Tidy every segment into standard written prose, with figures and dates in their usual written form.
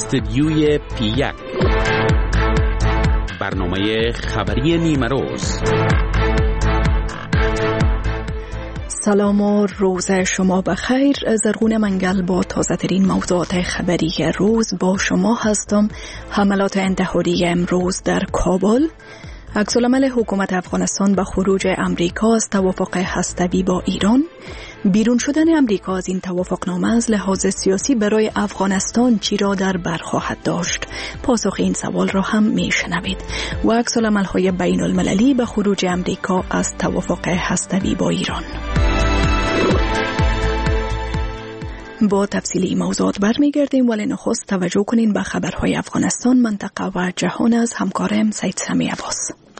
استدیوی P1 برنامه خبری نیمه روز. سلام و روز شما بخیر. زرغون منگل با تازه ترین موضوعات خبری روز با شما هستم. حملات انتحاری امروز در کابل، عکس‌العمل حکومت افغانستان به خروج امریکا از توافق هسته‌ای با ایران، بیرون شدن امریکا از این توافقنامه از لحاظ سیاسی برای افغانستان چی را در بر خواهد داشت؟ پاسخ این سوال را هم میشنوید. و عکس‌العمل‌های بین المللی به خروج امریکا از توافق هسته‌ای با ایران. با تفصیل این موضوعات برمیگردیم، ولی نخست توجه کنین به خبرهای افغانستان، منطقه و جهان از همکارم سید سمی عباس.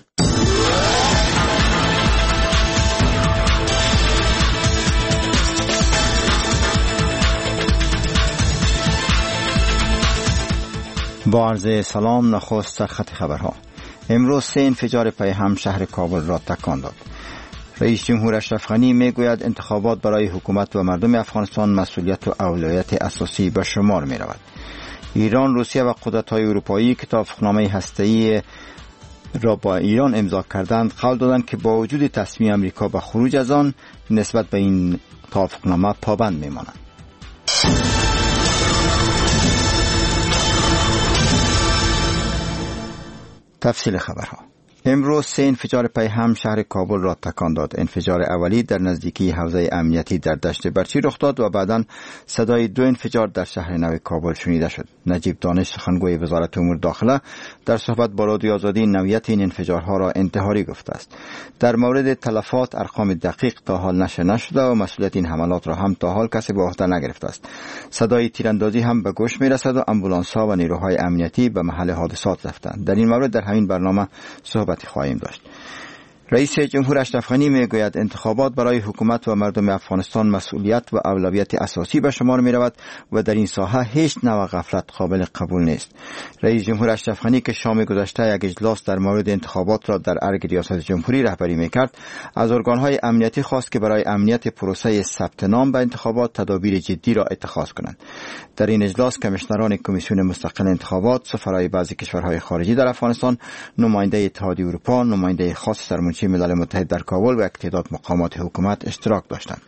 با عرض سلام، نخست سرخط خبرها. امروز 3 انفجار پای هم شهر کابل را تکان داد. رئیس جمهور اشرف غنی میگوید انتخابات برای حکومت و مردم افغانستان مسئولیت و اولویت اساسی به شمار می رود. ایران، روسیه و قدرت‌های اروپایی که توافقنامه هسته‌ای را با ایران امضا کردند قول دادند که با وجود تصمیم امریکا به خروج از آن نسبت به این توافقنامه پابند میمانند. تفصیل خبرها. امروز 3 انفجار پای هم شهر کابل را تکان داد. انفجار اولی در نزدیکی حوزه امنیتی در دشت برچی رخ داد و بعداً صدای 2 انفجار در شهر نو کابل شنیده شد. نجیب دانش، سخنگوی وزارت امور داخله، در صحبت با رادیو آزادی نوعیت این انفجارها را انتحاری گفته است. در مورد تلفات ارقام دقیق تا حال نشر نشده و مسئولیت این حملات را هم تا حال کسی به عهده نگرفته است. صدای تیراندازی هم به گوش میرسد و آمبولانس‌ها و نیروهای امنیتی به محل حادثات رفتند. در این مورد در همین برنامه صحبت خواهیم داشت. رئیس جمهور اشرف غنی میگوید انتخابات برای حکومت و مردم افغانستان مسئولیت و اولویت اساسی به شمار می رود و در این ساحه هیچ نوع غفلت قابل قبول نیست. رئیس جمهور اشرف غنی که شام گذشته یک اجلاس در مورد انتخابات را در ارگ ریاست جمهوری رهبری میکرد، از ارگان‌های امنیتی خواست که برای امنیت پروسه ثبت نام به انتخابات تدابیر جدی را اتخاذ کنند. در این اجلاس کمیشنران کمیسیون مستقل انتخابات، سفرای بعضی کشورهای خارجی در افغانستان، نماینده اتحادیه اروپا، نماینده خاص سرمنشی ملل متحد در کابل و یک تعداد مقامات حکومت اشتراک داشتند.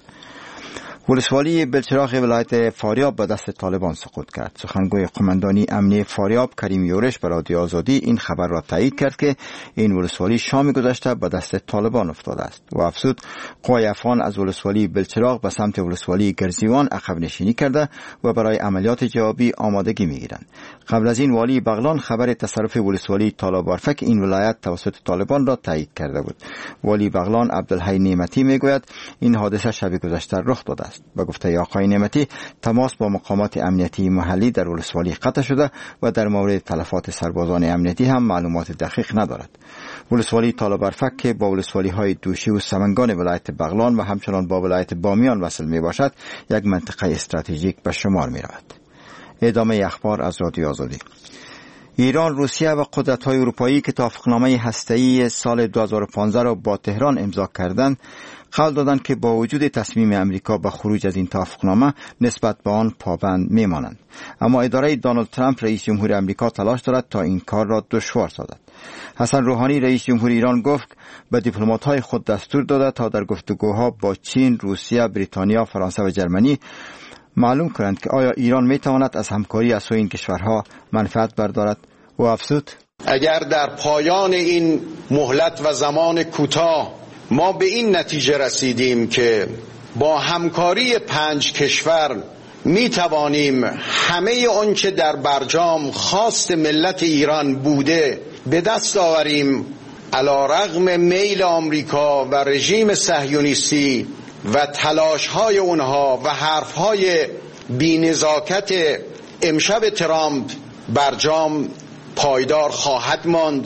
ولسوالی بلچراغ ولایت فاریاب به دست طالبان سقوط کرد. سخنگوی قماندانی امنیه فاریاب کریم یورش به رادیو آزادی این خبر را تایید کرد که این ولسوالی شام گذشته به دست طالبان افتاده است و افزود قوای افغان از ولسوالی بلچراغ به سمت ولسوالی گرزیوان عقب نشینی کرده و برای عملیات جوابی آمادگی میگیرند. قبل از این والی بغلان خبر تصرف ولسوالی طالبارفک این ولایت توسط طالبان را تایید کرده بود. والی بغلان عبدالحی نعمتی میگوید این حادثه شب گذشته رخ داده است. با گفته آقای نعمتی تماس با مقامات امنیتی محلی در ولسوالی قطع شده و در مورد تلفات سربازان امنیتی هم معلومات دقیق ندارد. ولسوالی طالبارفک که با ولسوالی های دوشی و سمنگان ولایت بغلان و همچنان با ولایت بامیان وصل می باشد، یک منطقه استراتژیک به شمار می رود. ادامه اخبار از رادیو آزادی. ایران، روسیه و قدرت‌های اروپایی که توافقنامه هسته‌ای سال 2015 را با تهران امضا کردند، قول دادند که با وجود تصمیم امریکا به خروج از این توافقنامه نسبت به آن پابند میمانند. اما اداره دونالد ترامپ رئیس جمهور امریکا تلاش دارد تا این کار را دشوار سازد. حسن روحانی رئیس جمهور ایران گفت به دیپلمات‌های خود دستور داده تا در گفتگوها با چین، روسیه، بریتانیا، فرانسه و جرمنی معلوم کنند که آیا ایران میتواند از همکاری از سوی این کشورها منفعت بردارد. و افزود اگر در پایان این مهلت و زمان کوتاه ما به این نتیجه رسیدیم که با همکاری 5 کشور می توانیم همه آنچه در برجام خواست ملت ایران بوده به دست آوریم، علیرغم میل آمریکا و رژیم صهیونیستی و تلاش‌های اونها و حرف‌های بی‌نزاکت امشب ترامپ، برجام پایدار خواهد ماند.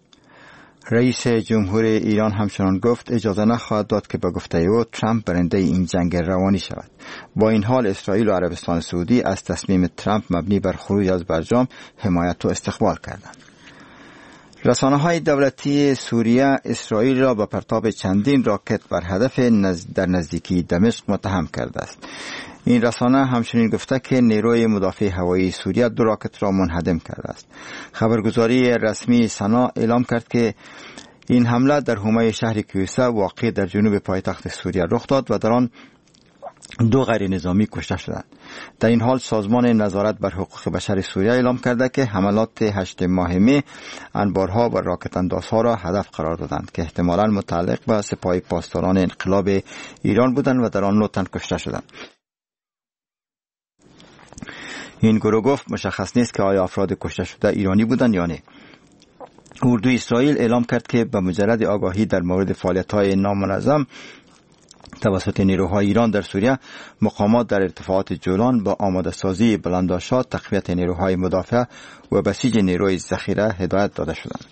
رئیس جمهور ایران همچنان گفت اجازه نخواهد داد که به گفته او ترامپ برنده این جنگ روانی شود. با این حال اسرائیل و عربستان سعودی از تصمیم ترامپ مبنی بر خروج از برجام حمایت و استقبال کردند. رسانه‌های دولتی سوریه اسرائیل را به پرتاب چندین راکت بر هدف در نزدیکی دمشق متهم کرده است. این رسانه همچنین گفته که نیروی مدافع هوایی سوریه 2 راکت را منهدم کرده است. خبرگزاری رسمی سنا اعلام کرد که این حمله در حومه شهر کیوسه واقع در جنوب پایتخت سوریه رخ داد و در آن 2 غیر نظامی کشته شدند. در این حال سازمان نظارت بر حقوق بشر سوریه اعلام کرده که حملات 8 ماه می انبارها و راکت اندازها را هدف قرار دادند که احتمالاً متعلق به سپاه پاسداران انقلاب ایران بودند و در آن 9 تن کشته شدند. این گروه گفت مشخص نیست که آیا افراد کشته شده ایرانی بودند یا نه. اردوی اسرائیل اعلام کرد که به مجرد آگاهی در مورد فعالیت‌های نامنظم توسط نیروهای ایران در سوریه، مقامات در ارتفاعات جولان با آماده سازی بلنداشات، تقویت نیروهای مدافع و بسیج نیروی ذخیره هدایت داده شدند.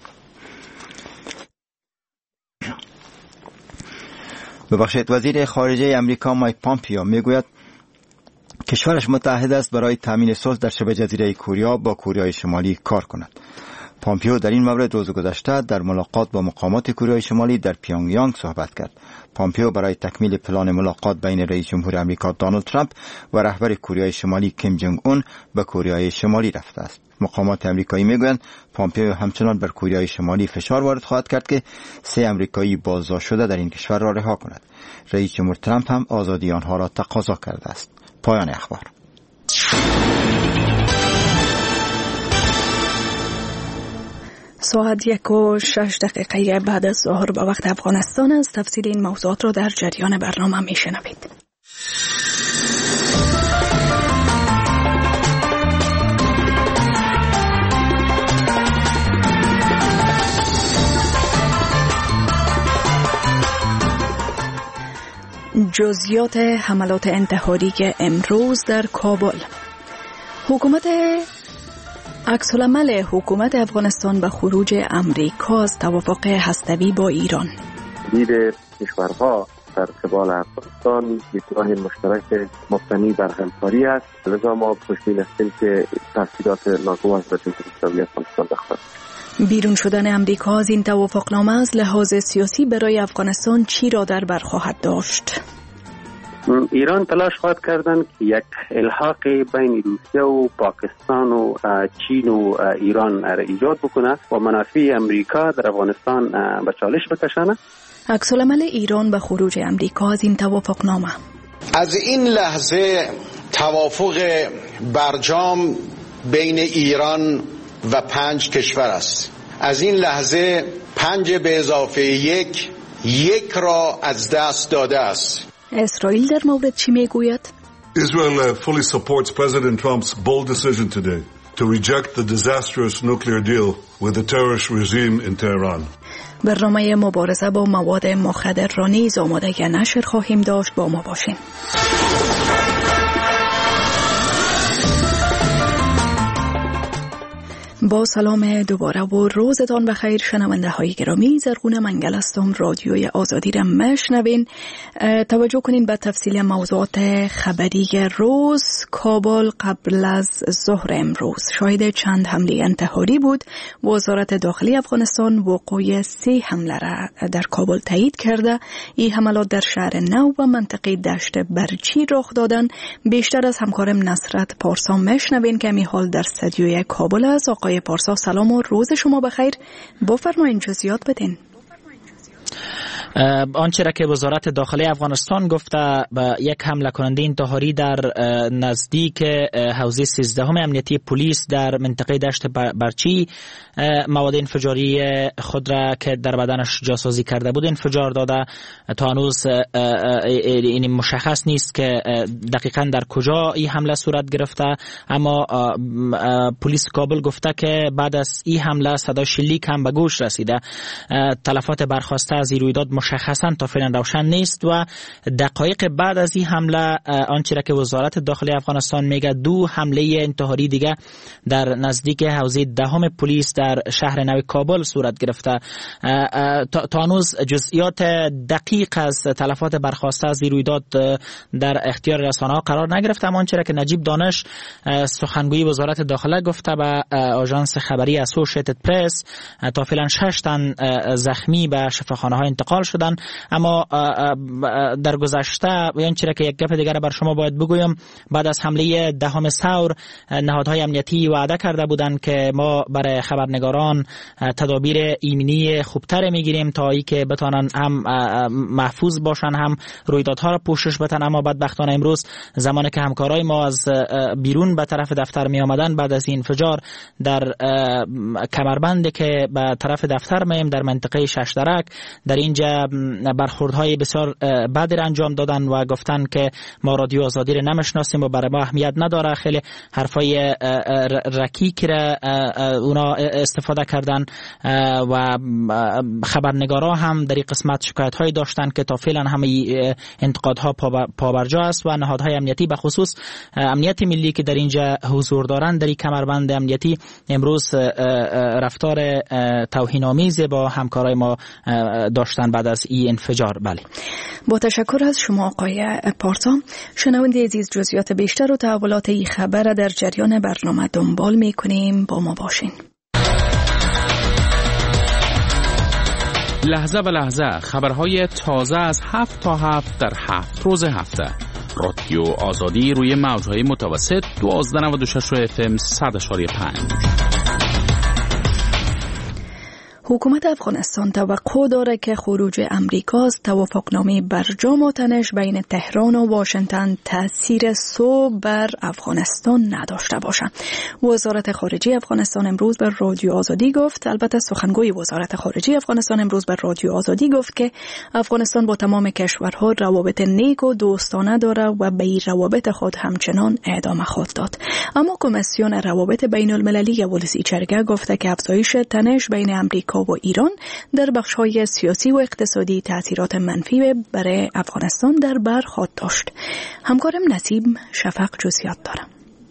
ببخشید، وزیر خارجه امریکا مایک پامپیو میگوید کشورش متعهد است برای تامین صلح در شبه جزیره کوریا با کوریای شمالی کار کند. پامپیو در این مورد روز گذشته در ملاقات با مقامات کوریای شمالی در پیونگیانگ صحبت کرد. پامپیو برای تکمیل پلان ملاقات بین رئیس جمهور آمریکا دونالد ترامپ و رهبر کوریای شمالی کیم جنگ اون به کوریای شمالی رفته است. مقامات آمریکایی میگویند پامپیو همچنان بر کوریای شمالی فشار وارد خواهد کرد که 3 آمریکایی بازداشت شده در این کشور را رها کند. رئیس جمهور ترامپ هم آزادی آنها را تقاضا کرده است. پایان اخبار. ساعت 1:06 بعد از ظهر به وقت افغانستان است. تفصیل این موضوعات را در جریان برنامه میشنوید. جزئیات حملات انتحاری امروز در کابل. عکس‌العمل حکومت افغانستان به خروج امریکا از توافق هسته‌ای با ایران. دید کشورها در قبال افغانستان دیدگاه مشترک مبتنی بر همکاری است، لذا ما خوشبین هستیم که تاثیرات ناگوار بر جمهوری افغانستان داشته. بیرون شدن امریکا از این توافقنامه از لحاظ سیاسی برای افغانستان چی را در بر خواهد داشت؟ ایران تلاش خواهد کردن که یک الحاق بین روسیه و پاکستان و چین و ایران را ایجاد بکنه و منافع امریکا در افغانستان به چالش بکشانه. عکس‌العمل ایران به خروج امریکا از این توافقنامه. از این لحظه توافق برجام بین ایران و 5 کشور است. از این لحظه 5 به اضافه 1 را از دست داده است. اسرائیل در مورد چی میگوید؟ Israel fully supports President Trump's bold decision today to reject the disastrous nuclear deal with the terrorist regime in Tehran. برنامه مبارزه با مواد مخدر را نیز آماده نشر خواهیم داشت. با ما باشین. با سلام دوباره و روزتان بخیر شنونده های گرامی. زرغون منگل هستم. رادیوی آزادی را میشنوین. توجه کنین به تفصیل موضوعات خبری روز. کابل قبل از ظهر امروز شاهد چند حمله انتحاری بود. وزارت داخلی افغانستان وقوع 3 حمله را در کابل تایید کرده. این حملات در شهر نو و منطقه دشت برچی رخ دادن. بیشتر از همکارم نصرت پارسا میشنوین که می حال در استودیوی کابل است. آقای پارسا سلام و روز شما بخیر. بفرمایید جزئیات بدین. آنچه را که وزارت داخلی افغانستان گفته به یک حمله کننده انتحاری در نزدیک حوزه 13 امنیتی پلیس در منطقه دشت برچی مواد انفجاری خود را که در بدنش جاسازی کرده بود انفجار داده. تا هنوز این مشخص نیست که دقیقاً در کجا این حمله صورت گرفته، اما پلیس کابل گفته که بعد از این حمله صدای شلیک هم به گوش رسیده. تلفات برخاسته از این رویداد مشخصاً تا فعلا روشن نیست و دقایق بعد از این حمله آنچه را که وزارت داخلی افغانستان میگه 2 حمله انتحاری دیگه در نزدیک حوزه 10 پلیس در شهر نو کابل صورت گرفته. تا هنوز جزئیات دقیق از تلفات برخاسته از این رویداد در اختیار رسانه‌ها قرار نگرفته، اما آنچه را که نجیب دانش سخنگوی وزارت داخله گفته به آژانس خبری اسوسییتد پرس تا فعلا 6 تن زخمی به شفاخانه‌ها انتقال شدن. اما در گذشته این چیزی که یک گپ دیگر بر شما باید بگویم، بعد از حمله 10 ثور نهادهای امنیتی وعده کرده بودند که ما برای خبرنگاران تدابیر ایمنی خوبتر میگیریم تا ای که بتانن هم محفوظ باشن هم رویدادها را پوشش بدن. اما بدبختانه امروز زمانی که همکارای ما از بیرون به طرف دفتر می آمدن بعد از این انفجار در کمربند که به طرف دفتر میم در منطقه شش درک، در اینجا برخوردهای بسیار بدی انجام دادن و گفتن که ما رادیو آزادی را نمیشناسیم و برای ما اهمیت نداره. خیلی حرفای رکیک را اونا استفاده کردن و خبرنگارا هم در این قسمت شکایت های داشتن که تا فعلا همه انتقادها پابرجا است و نهادهای امنیتی به خصوص امنیت ملی که در اینجا حضور دارند در این کمربند امنیتی امروز رفتار توهین‌آمیز با همکارای ما داشتن بعد از این انفجار. بله، با تشکر از شما آقای پارسا. شنونده عزیز، جزئیات بیشتر و تحولات این خبر در جریان برنامه دنبال می‌کنیم، با ما باشین. لحظه به لحظه خبرهای تازه از 7 تا 7 در 7 روز هفته. رادیو آزادی روی موج‌های متوسط 1296 FM 100.5. حکومت افغانستان توقع داره که خروج امریکا از توافقنامه برجام و تنش بین تهران و واشنگتن تأثیر سو بر افغانستان نداشته باشد. وزارت خارجه افغانستان امروز به رادیو آزادی گفت، البته سخنگوی وزارت خارجه افغانستان امروز به رادیو آزادی گفت که افغانستان با تمام کشورها روابط نیک و دوستانه داره و به این روابط خود همچنان ادامه خواهد داد. اما کمیسیون روابط بین المللی ولسی جرگه گفته که افزایش تنش بین امریکا و ایران در بخش‌های سیاسی و اقتصادی تأثیرات منفی برای افغانستان در بر خواهد داشت. همکارم نصیب شفق جزئیات دارم.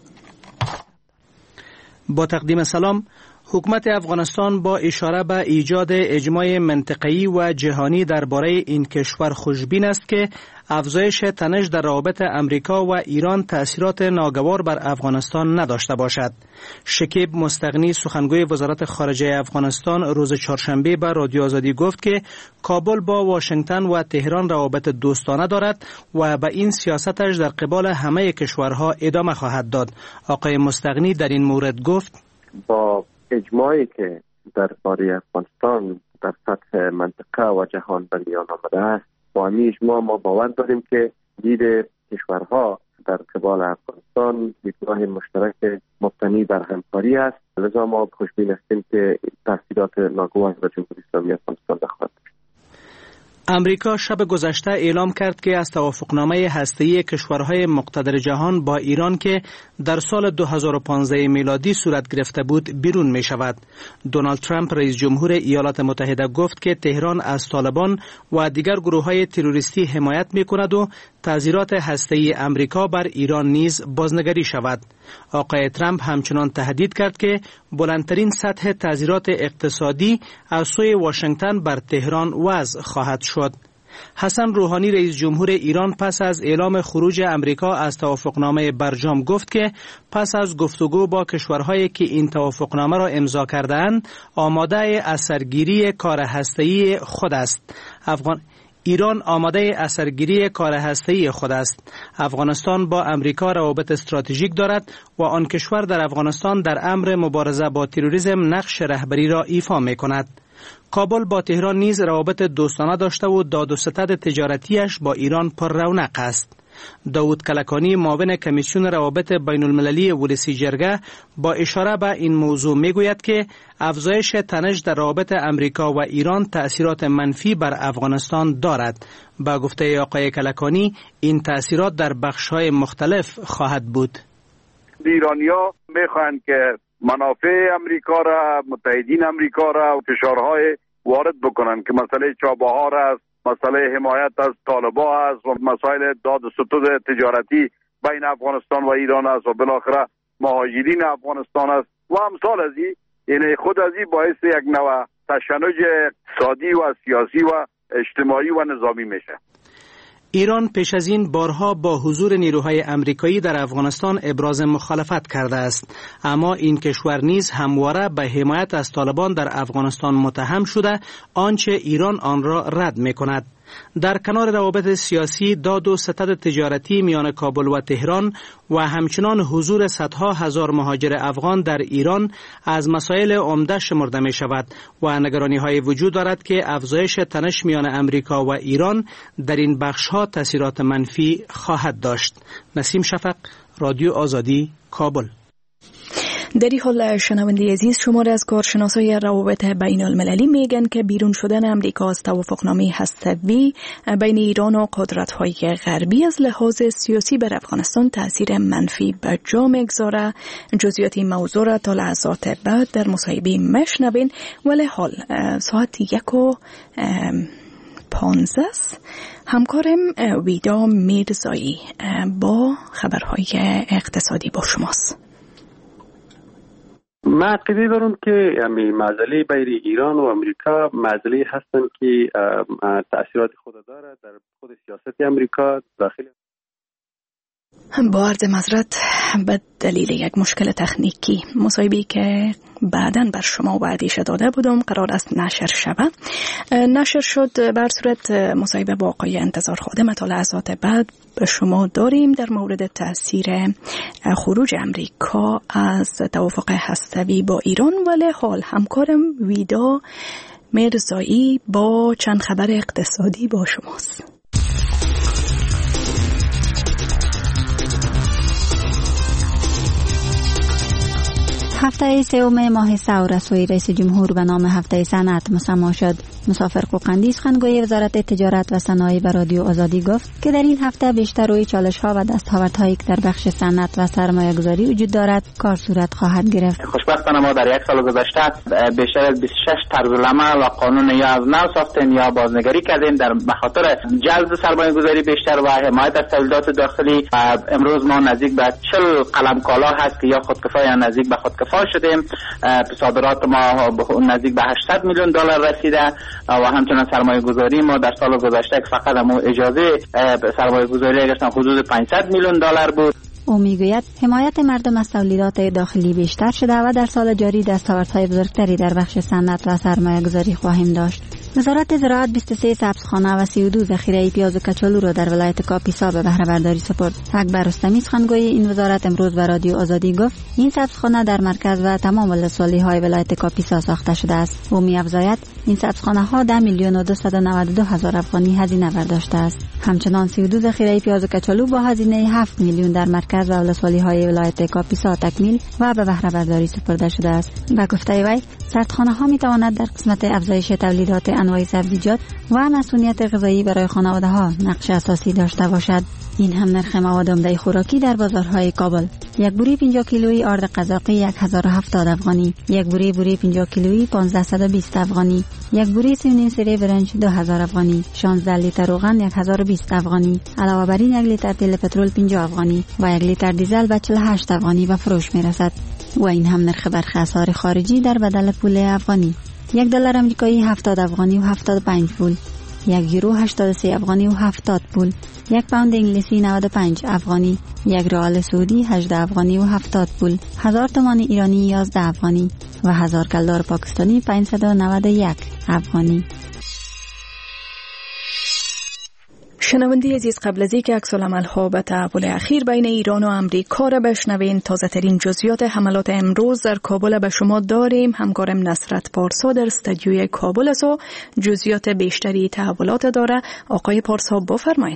با تقدیم سلام. حکومت افغانستان با اشاره به ایجاد اجماع منطقه‌ای و جهانی درباره این کشور خوشبین است که افزایش تنش در روابط امریکا و ایران تأثیرات ناگوار بر افغانستان نداشته باشد. شکیب مستغنی سخنگوی وزارت خارجه افغانستان روز چهارشنبه به رادیو آزادی گفت که کابل با واشنگتن و تهران روابط دوستانه دارد و به این سیاستش در قبال همه کشورها ادامه خواهد داد. آقای مستغنی در این مورد گفت با اجماعی که درباره افغانستان در سطح منطقه و جهان به میان آمده است، با این اجماع ما باور داریم که دید کشورها در قبال افغانستان دیدگاه مشترک مبتنی بر همکاری است. لذا ما خوشبین هستیم که تاثیرات ناگوار بر جمهوری اسلامی افغانستان نخواهد داشت. امریکا شب گذشته اعلام کرد که از توافقنامه هسته‌ای کشورهای مقتدر جهان با ایران که در سال 2015 میلادی صورت گرفته بود بیرون می شود. دونالد ترامپ رئیس جمهور ایالات متحده گفت که تهران از طالبان و دیگر گروه‌های تروریستی حمایت می کند و تعزیرات هسته‌ای امریکا بر ایران نیز بازنگری شود. آقای ترامپ همچنان تهدید کرد که بلندترین سطح تعزیرات اقتصادی از سوی واشنگتن بر تهران وضع خواهد شد. حسن روحانی رئیس جمهور ایران پس از اعلام خروج امریکا از توافقنامه برجام گفت که پس از گفتگو با کشورهایی که این توافقنامه را امضا کرده‌اند آماده اثرگیری کار هسته‌ای خود است. ایران آماده اثرگیری کار هسته‌ای خود است. افغانستان با امریکا روابط استراتژیک دارد و آن کشور در افغانستان در امر مبارزه با تروریسم نقش رهبری را ایفا می‌کند. کابل با تهران نیز روابط دوستانه داشته و داد و ستد تجارتیش با ایران پر رونق است. داود کلکانی معاون کمیسیون روابط بین المللی ولسی جرگه با اشاره به این موضوع میگوید که افزایش تنش در روابط امریکا و ایران تأثیرات منفی بر افغانستان دارد. با گفته آقای کلکانی این تأثیرات در بخش‌های مختلف خواهد بود. ایرانی‌ها می‌خواهند که منافع امریکا را، متحدین امریکا را و فشارهای وارد بکنند که مسئله چابهار است، مسئله حمایت از طالبان است و مسائل داد و ستد تجارتی بین افغانستان و ایران است و بالاخره مهاجرین افغانستان است و امثال از این. یعنی خود از این باعث یک نوع تشنج اقتصادی و سیاسی و اجتماعی و نظامی میشه. ایران پیش از این بارها با حضور نیروهای امریکایی در افغانستان ابراز مخالفت کرده است، اما این کشور نیز همواره به حمایت از طالبان در افغانستان متهم شده، آنچه ایران آن را رد می‌کند. در کنار روابط سیاسی، داد و ستد تجارتی میان کابل و تهران و همچنان حضور صدها هزار مهاجر افغان در ایران از مسائل عمده شمرده می شود و نگرانی‌های وجود دارد که افزایش تنش میان امریکا و ایران در این بخش‌ها تأثیرات منفی خواهد داشت. نسیم شفق، رادیو آزادی، کابل. در این حال شنونده عزیز، شماره از کارشناسای روابط بین المللی میگن که بیرون شدن امریکا از توافقنامه هسته‌ای بین ایران و قدرت‌های غربی از لحاظ سیاسی بر افغانستان تأثیر منفی به جا میگذاره. جزئیات این موضوع را تا لحظات بعد در مصاحبه مشنوین. ولی حال ساعت 1:15 همکارم ویدا میرزایی با خبرهای اقتصادی با شماست. ما عقیده دارم که معضله بین ایران و امریکا معضله هستند که تأثیرات خود داره در خود سیاست امریکا داخل. با عرض معذرت به دلیل یک مشکل تکنیکی، مصاحبه‌ای که بعداً بر شما وعده‌اش داده بودم قرار است نشر شد. بر صورت مصاحبه با آقای انتظار خادم تا لحظات بعد به شما داریم در مورد تأثیر خروج امریکا از توافق هسته‌ای با ایران. ولی حال همکارم ویدا میرزایی با چند خبر اقتصادی با شماست. هفته سوم ماه سور رسوی رئیس جمهور به نام هفته صنعت مسما شد. مسافر قوقندی سخنگوی وزارت تجارت و صنایع به رادیو آزادی گفت که در این هفته بیشتر روی چالش‌ها و دستاوردهایی که در بخش صنعت و سرمایه‌گذاری وجود دارد کار صورت خواهد گرفت. خوشبختانه ما در یک سال گذشته بیشتر از 26 طرزالعمل و قانون یا از نو ساختیم یا بازنگری کردیم در بخاطر جذب سرمایه‌گذاری بیشتر و حمایت از تولیدات داخلی. امروز ما نزدیک به 40 قلم کالا هست که یا خودکفا یا نزدیک به خودکفا شدیم. صادرات ما نزدیک به 800 میلیون دلار رسیده و همچنان سرمایه گذاری ما در سال گذشته که فقط اجازه سرمایه گذاری گرفتن حدود 500 میلیون دلار بود. او میگوید حمایت مردم از تولیدات داخلی بیشتر شده و در سال جاری دستاوردهای بزرگتری در بخش صنعت و سرمایه گذاری خواهیم داشت. وزارت زراعت 23 سبزخانه و 32 ذخیره پیاز و کچالو را در ولایت کاپیسا به بهره برداری سپرد. اکبر رستمی سخنگوی این وزارت امروز به رادیو آزادی گفت این سبزخانه در مرکز و تمام ولسوالی‌های ولایت کاپیسا ساخته شده است. او می‌افزاید این سبزخانه‌ها 10 میلیون و 292 هزار افغانی هزینه برداشته است. همچنان 32 ذخیره پیاز و کچالو با هزینه 7 میلیون در مرکز و ولسوالی‌های ولایت کاپیسا تکمیل و به بهره برداری سپرده شده است. به گفته وی سردخانه‌ها می‌تواند در قسمت افزایش تولیدات انواع سبزیجات و مسئولیت غذایی برای خانواده‌ها نقش اساسی داشته باشد. این هم نرخ مواد عمده خوراکی در بازارهای کابل. یک بوری 50 کیلویی آرد قزاقی 1070 افغانی، یک بوری 50 کیلویی 1520 افغانی، یک بوری سیمنی سری برنج 2000 افغانی، 16 لیتر روغن 1020 افغانی، علاوه بر این 1 لیتر تیل پترول 50 افغانی و 1 لیتر دیزل به 48 افغانی به فروش می‌رسد. و این هم نرخ برخی اسعار خارجی در بدل پول افغانی. 1 دلار آمریکایی 70 افغانی و 75 پول، 1 یورو 83 افغانی و 70 پول، 1 پوند انگلیسی 95 افغانی، 1 ریال سعودی 18 افغانی و 70 پول، 1000 تومان ایرانی 11 افغانی و 1000 کلدار پاکستانی 591 افغانی. شنونده عزیز، قبل از اینکه عکس‌العمل‌ها به تحول اخیر بین ایران و امریکا را بشنوین، تازه ترین جزئیات حملات امروز در کابل به شما داریم. همکارم نصرت پارسا در استودیوی کابل است و جزئیات بیشتری تحولات داره. آقای پارسا بفرمایید.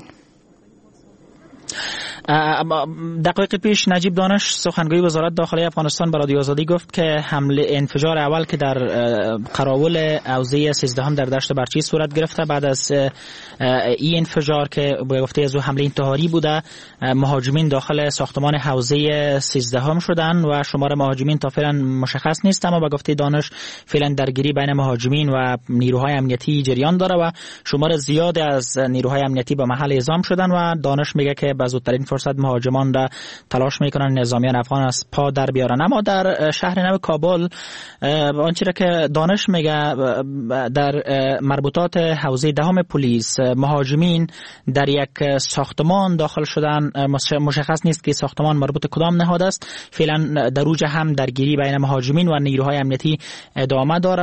دقایق پیش نجیب دانش سخنگوی وزارت داخلی افغانستان به رادیو آزادی گفت که حمله انفجار اول که در قراول حوزه 13 در دشت برچی صورت گرفته، بعد از این انفجار که به گفته از حمله انتحاری بوده، مهاجمین داخل ساختمان حوزه 13 شدن و شمار مهاجمین تا فعلا مشخص نیست، اما به گفته دانش فعلا درگیری بین مهاجمین و نیروهای امنیتی جریان داره و شمار زیاد از نیروهای امنیتی به محل اعزام شدن و دانش میگه که به زودترین فرصت مهاجمان را تلاش میکنن نظامیان افغان از پا در بیارن. اما در شهر نو کابل آنچه را که دانش میگه در مربوطات حوزه دهم پلیس مهاجمین در یک ساختمان داخل شدن. مشخص نیست که ساختمان مربوط کدام نهاد است. فعلا در اوج هم درگیری بین مهاجمین و نیروهای امنیتی ادامه داره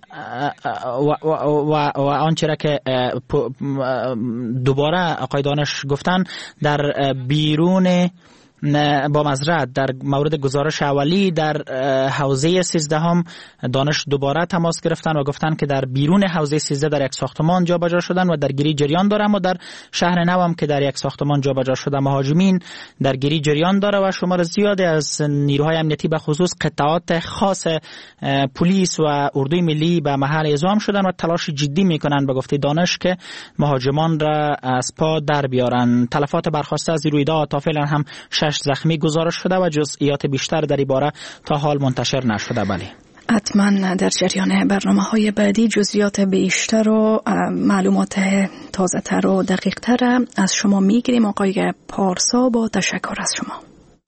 و آنچه را که دوباره آقای دانش گفتن در بیرون با معذرت در مورد گزارش اولی در حوزه 13 هم دانش دوباره تماس گرفتن و گفتن که در بیرون حوزه 13 در یک ساختمان جابجا شدن و درگیری جریان داره. اما در شهر نو هم که در یک ساختمان جابجا شده مهاجمین درگیری جریان داره و شمار زیادی از نیروهای امنیتی به خصوص قطعات خاص پلیس و اردوی ملی به محل اعزام شدن و تلاش جدی میکنن به گفته دانش که مهاجمان را از پا در بیارن. تلفات برخواسته از رویداد تا فعلا هم 6 زخمی گزارش شده و جزئیات بیشتر در این باره تا حال منتشر نشده. بله حتما در جریان برنامه‌های بعدی جزئیات بیشتر و معلومات تازه‌تر و دقیق‌تر از شما میگیریم. آقای پارسا با تشکر از شما.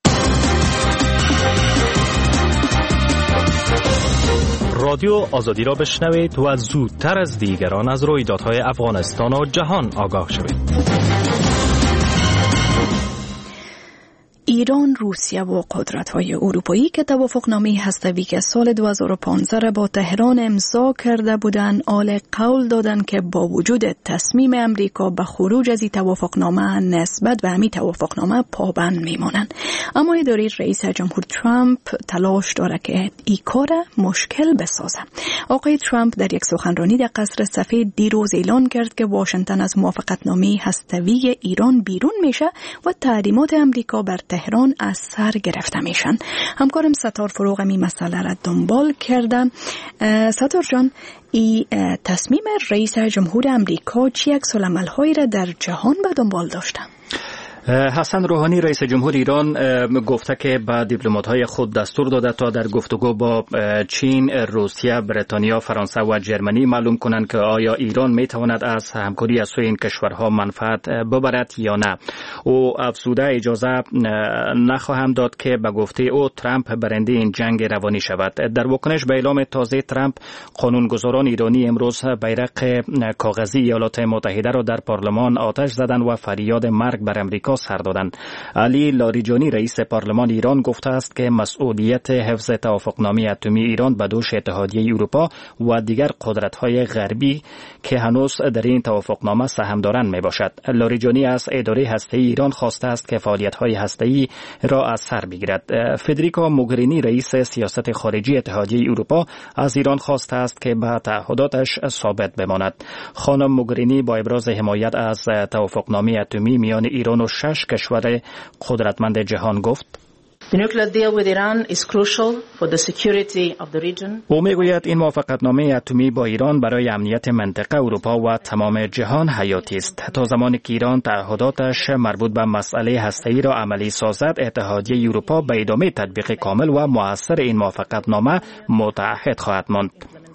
رادیو آزادی را بشنوید و زودتر از دیگران از رویدادهای افغانستان و جهان آگاه شوید. ایران، روسیه و قدرت‌های اروپایی که توافقنامه هسته‌ای که سال 2015 را با تهران امضا کرده بودند، آل قول دادند که با وجود تصمیم امریکا به خروج از این توافقنامه نسبت به همین توافقنامه پابند میمانند. اما اداره رئیس جمهور ترامپ تلاش داره که این کار مشکل بسازه. آقای ترامپ در یک سخنرانی در قصر سفید دیروز اعلان کرد که واشنگتن از موافقتنامه هسته‌ای ایران بیرون میشه و تحریمات امریکا بر تهران از سر گرفته میشن. همکارم ستار فروغ می مسئله را دنبال کردم. ستار جان، این تصمیم رئیس جمهور امریکا چی عکس‌العمل هایی را در جهان به دنبال داشته؟ حسن روحانی رئیس جمهور ایران گفته که به دیپلمات‌های خود دستور داده تا در گفتگو با چین، روسیه، بریتانیا، فرانسه و جرمنی معلوم کنند که آیا ایران میتواند از همکاری از سوی این کشورها منفعت ببرد یا نه. او افزوده اجازه نخواهم داد که به گفته او ترامپ برنده این جنگ روانی شود. در واکنش به اعلام تازه ترامپ، قانونگذاران ایرانی امروز بیرق کاغذی ایالات متحده را در پارلمان آتش زدند و فریاد مرگ بر امریکا سر دادند. علی لاریجانی رئیس پارلمان ایران گفته است که مسئولیت حفظ توافقنامه اتمی ایران به دوش اتحادیه اروپا و دیگر قدرت‌های غربی که هنوز در این توافقنامه سهم دارند میباشد. لاریجانی از اداره هسته‌ای ایران خواسته است که فعالیت‌های هسته‌ای را از سر بگیرد. فدریکا موگرینی رئیس سیاست خارجی اتحادیه اروپا از ایران خواسته است که به تعهداتش ثابت بماند. خانم موگرینی با ابراز حمایت از توافقنامه اتمی میان ایران و 6 کشور قدرتمند جهان گفت: The nuclear deal with Iran is crucial for the security of the region. او میگوید این موافقتنامه اتمی با ایران برای امنیت منطقه اروپا و تمام جهان حیاتی است. تا زمانی که ایران تعهداتش مربوط به مسئله هسته‌ای را عملی سازد، اتحادیه اروپا به ادامه تطبیق کامل و مؤثر این موافقتنامه متعهد خواهد ماند.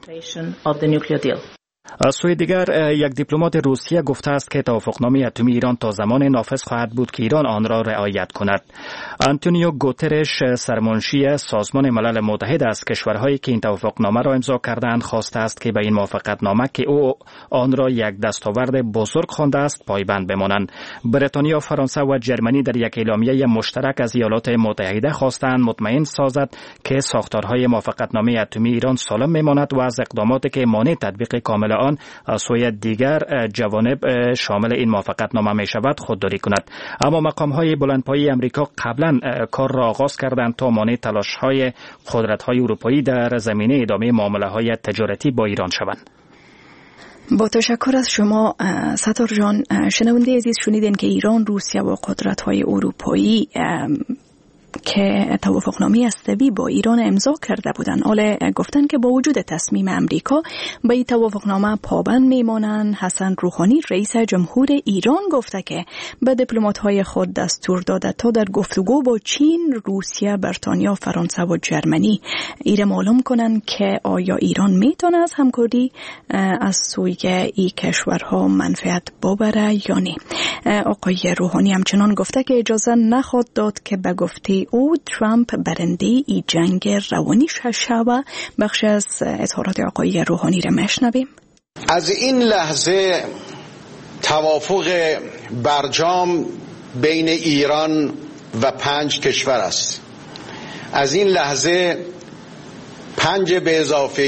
از سوی دیگر یک دیپلمات روسیه گفته است که توافقنامه اتمی ایران تا زمان نافذ خواهد بود که ایران آن را رعایت کند. آنتونیو گوترش سرمنشی سازمان ملل متحد از کشورهایی که این توافقنامه را امضا کردند خواسته است که به این موافقتنامه که او آن را یک دستاورد بزرگ خوانده است پایبند بمانند. بریتانیا، فرانسه و جرمنی در یک اعلامیه مشترک از ایالات متحده خواستند مطمئن سازد که ساختارهای موافقتنامه اتمی ایران سالم میماند و از اقداماتی که مانع تطبیق کامل آن از سوی دیگر جوانب شامل این موافقتنامه می شود خودداری کند. اما مقام‌های بلندپایه امریکا قبلا کار را آغاز کردند تا مانع تلاش‌های قدرت‌های اروپایی در زمینه ادامه معامله‌های تجارتی با ایران شوند. با تشکر از شما ستار جان. شنونده عزیز شنیدین که ایران، روسیه و قدرت‌های اروپایی که توافقنامه هسته‌ای با ایران امضا کرده بودند. حالا گفتن که با وجود تصمیم امریکا به این توافقنامه پابند میمانند. حسن روحانی رئیس جمهور ایران گفته که به دیپلمات‌های خود دستور داده تا در گفتگو با چین، روسیه، بریتانیا، فرانسه و جرمنی ایره معلوم کنند که آیا ایران میتونه از همکاری از سوی این کشورها منفعت ببره یا نه. آقای روحانی همچنان گفته که اجازه نخواهد داد که به گفته او ترامپ برنده ای جنگ روانی شود. بخش از اظهارات آقای روحانی را میشنویم. از این لحظه توافق برجام بین ایران و 5 کشور است. از این لحظه 5 به اضافه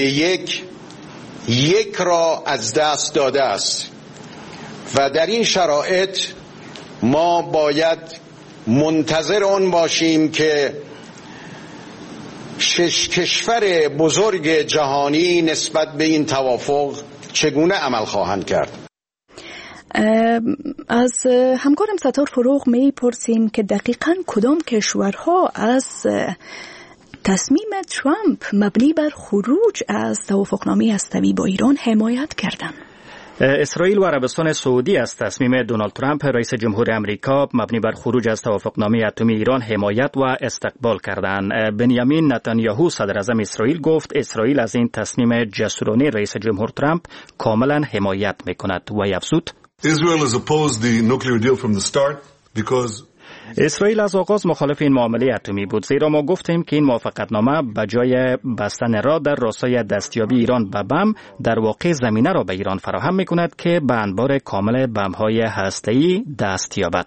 1 را از دست داده است و در این شرایط ما باید منتظر آن باشیم که 6 کشور بزرگ جهانی نسبت به این توافق چگونه عمل خواهند کرد. از همکارم ستار فروغ میپرسیم که دقیقاً کدام کشورها از تصمیم ترامپ مبنی بر خروج از توافقنامه هسته‌ای با ایران حمایت کردند. اسرائیل و عربستان سعودی از تصمیم دونالد ترامپ رئیس جمهور امریکا مبنی بر خروج از توافقنامه اتمی ایران حمایت و استقبال کردند. بنیامین نتانیاهو صدر اعظم اسرائیل گفت اسرائیل از این تصمیم جسورانه رئیس جمهور ترامپ کاملا حمایت میکند و افزود Israel has opposed the nuclear deal from the start because اسرائیل از آغاز مخالف این معامله اتمی بود، زیرا ما گفتیم که این موافقتنامه به جای بستن راه در راستای دستیابی ایران به بم در واقع زمینه را به ایران فراهم می‌کند که به انبار کامل بم‌های هسته‌ای دست یابد.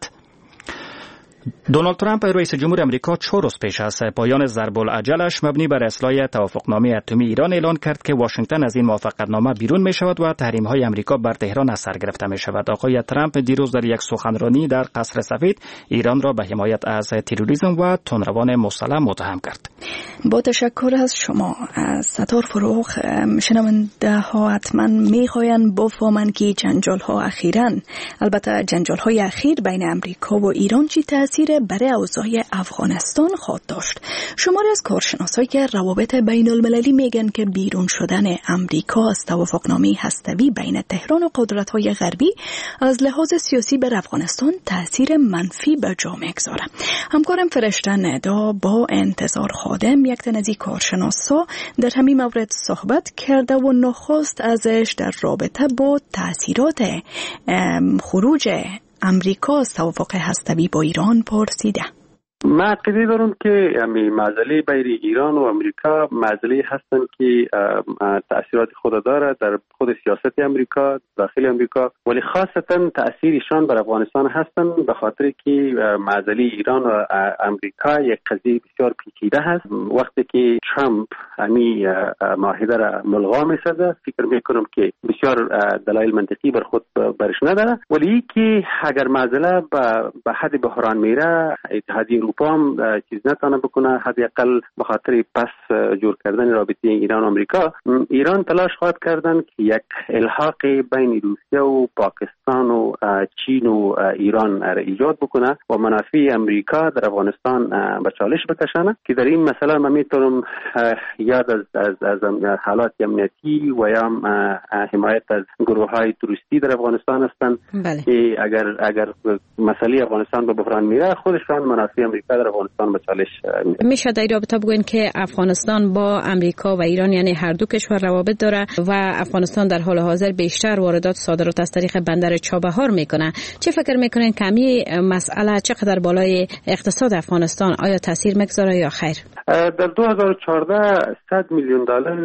دونالد ترامپ رئیس جمهور امریکا 4 روز پیش از پایان ضرب العجلش مبنی بر اصلاح توافقنامه اتمی ایران اعلان کرد که واشنگتن از این موافقتنامه بیرون می شود و تحریم‌های امریکا بر تهران از سر گرفته می شود. آقای ترامپ دیروز در یک سخنرانی در قصر سفید ایران را به حمایت از تروریسم و تندروان مسلح متهم کرد. با تشکر از شما ستار فروغ. شنونده ها حتما میخواین بفهمند که جنجال های اخیر بین امریکا و ایران چی تأثیر برای اوضاع افغانستان خواهد داشت. شماری از کارشناسایی که روابط بین المللی میگن که بیرون شدن امریکا از توافقنامه هسته‌ای بین تهران و قدرت‌های غربی از لحاظ سیاسی بر افغانستان تأثیر منفی به جا میگذاره. همکارم فرشته ندا با انتظار خادم یک تن از این کارشناسا در همین مورد صحبت کرده و نخواست ازش در رابطه با تأثیرات خروج امریکا از توافق هسته‌ای با ایران پرسیده. من عقیده دارم که معضله بین ایران و امریکا معضله هستن که تأثیرات خود داره در خود سیاست امریکا، داخل امریکا، ولی خاصتا تأثیرشان بر افغانستان هستن به خاطر که معضله ایران و امریکا یک قضیه بسیار پیچیده هست. وقتی که ترامپ معاهده را ملغا می‌سازه فکر میکنم که بسیار دلایل منطقی بر خود برش نداره، ولی که اگر معضله به حد بحران میره اتحادیه اروپا هم چیز نتونه بکنه، حداقل به خاطر پس جور کردن رابطه ایران و امریکا. ایران تلاش خواهد کردن که یک الحاق بین روسیه و پاکستان و چین و ایران را ایجاد بکنه و منافع امریکا در افغانستان به چالش بکشانه، که در این مسئله من میتونم یاد از حالات امنیتی و یا حمایت از گروه های تروریستی در افغانستان هستند که اگر مسئله افغانستان به بحران میره خودشان منافع امریکا در افغانستان به چالش میشه در رابطه بگوین که افغانستان با امریکا و ایران یعنی هر دو کشور روابط داره و افغانستان در حال حاضر بیشتر واردات صادرات از طریق بندر چابهار میکنه. چه فکر میکنین که همین مسئله چقدر بالای اقتصاد افغانستان آیا تاثیر میگذاره یا خیر؟ در 2014 $100 میلیون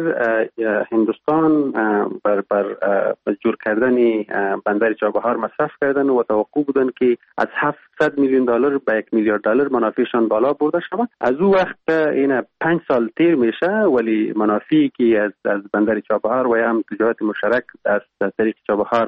هندوستان بر جور کردن بندر چابهار مصرف کردن و توقع بودن که از $700 میلیون به $1 میلیارد منافعشان بالا برده شود. از او وقت این 5 سال تیر میشه ولی منافعی که از بندر چابهار و هم تجارت مشترک از طریق چابهار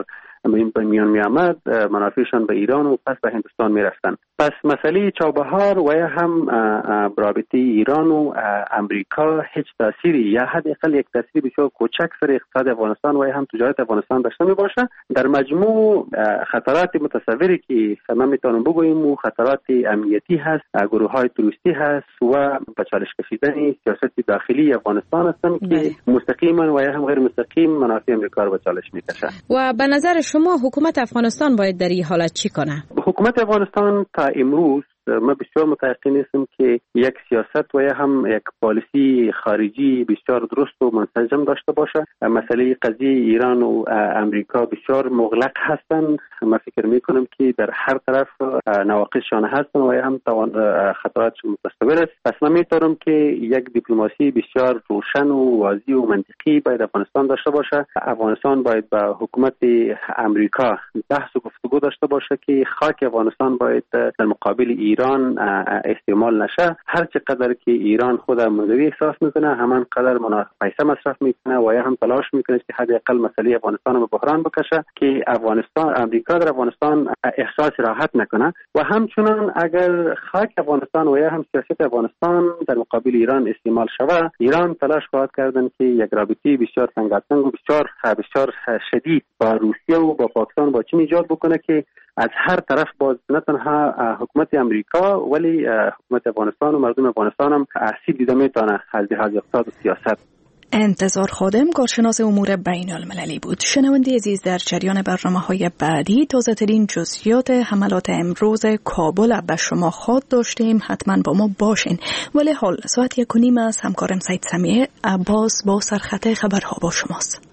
به میان می آمد منافعشان به ایران و پس به هندوستان می رفتن. پس مسئله چابهار و یا هم رابطه ایران و امریکا هیچ تأثیری یا حداقل یک تأثیر بسیار کوچک سر اقتصاد افغانستان و یا هم تجارت افغانستان داشته می باشه. در مجموع خطرات متصوری که ما میتونیم بگوییم و خطرات امنیتی هست، گروه های تروریستی هست و به چالش کشیدن سیاست داخلی افغانستان هستند که مستقیما و یا هم غیر مستقیم منافع امریکا رو به چالش میکشند. و به نظر شما حکومت افغانستان باید در این حالت چی کنه؟ حکومت افغانستان تا امروز ما بسیار متأکد هستیم که یک سیاست و یا هم یک پالیسی خارجی بسیار درست و منسجم داشته باشه. مسئله قضیه ایران و امریکا بسیار مغلق هستند. ما فکر میکنم که در هر طرف نواقصشان هستند و یا هم خطراتشون متصور است. پس من میتونم که یک دیپلماسی بسیار روشن و واضح و منطقی باید افغانستان داشته باشه. افغانستان باید با حکومت امریکا بحث و گفتگو داشته باشه که خاک افغانستان باید در مقابل ایران استعمال نشه. هر چقدر که ایران خود منزوی احساس میکنه همان قدر پیسه مصرف میکنه و یا هم تلاش میکنه که حداقل مسئله افغانستان رو به بحران بکشه که امریکا در افغانستان احساس راحت نکنه و همچنان اگر خاک افغانستان و یا هم سیاست افغانستان در مقابل ایران استعمال شود، ایران تلاش خواهد کردن که یک رابطه بسیار تنگاتنگ و بسیار شدید با روسیه و با پاکستان با چین ایجاد بکنه که از هر طرف باز نه تنها حکومت امریکا ولی حکومت افغانستان و مردم افغانستان هم آسیب دیده میتونه از لحاظ اقتصاد و سیاست. انتظار خادم کارشناس امور بین المللی بود. شنونده عزیز، در جریان برنامه‌های بعدی تازه‌ترین جزئیات حملات امروز کابل به شما خواهد داشتیم. حتما با ما باشین. ولی حال ساعت 1:30 از همکارم سید سمیع عباس با سرخط خبرها با شماست.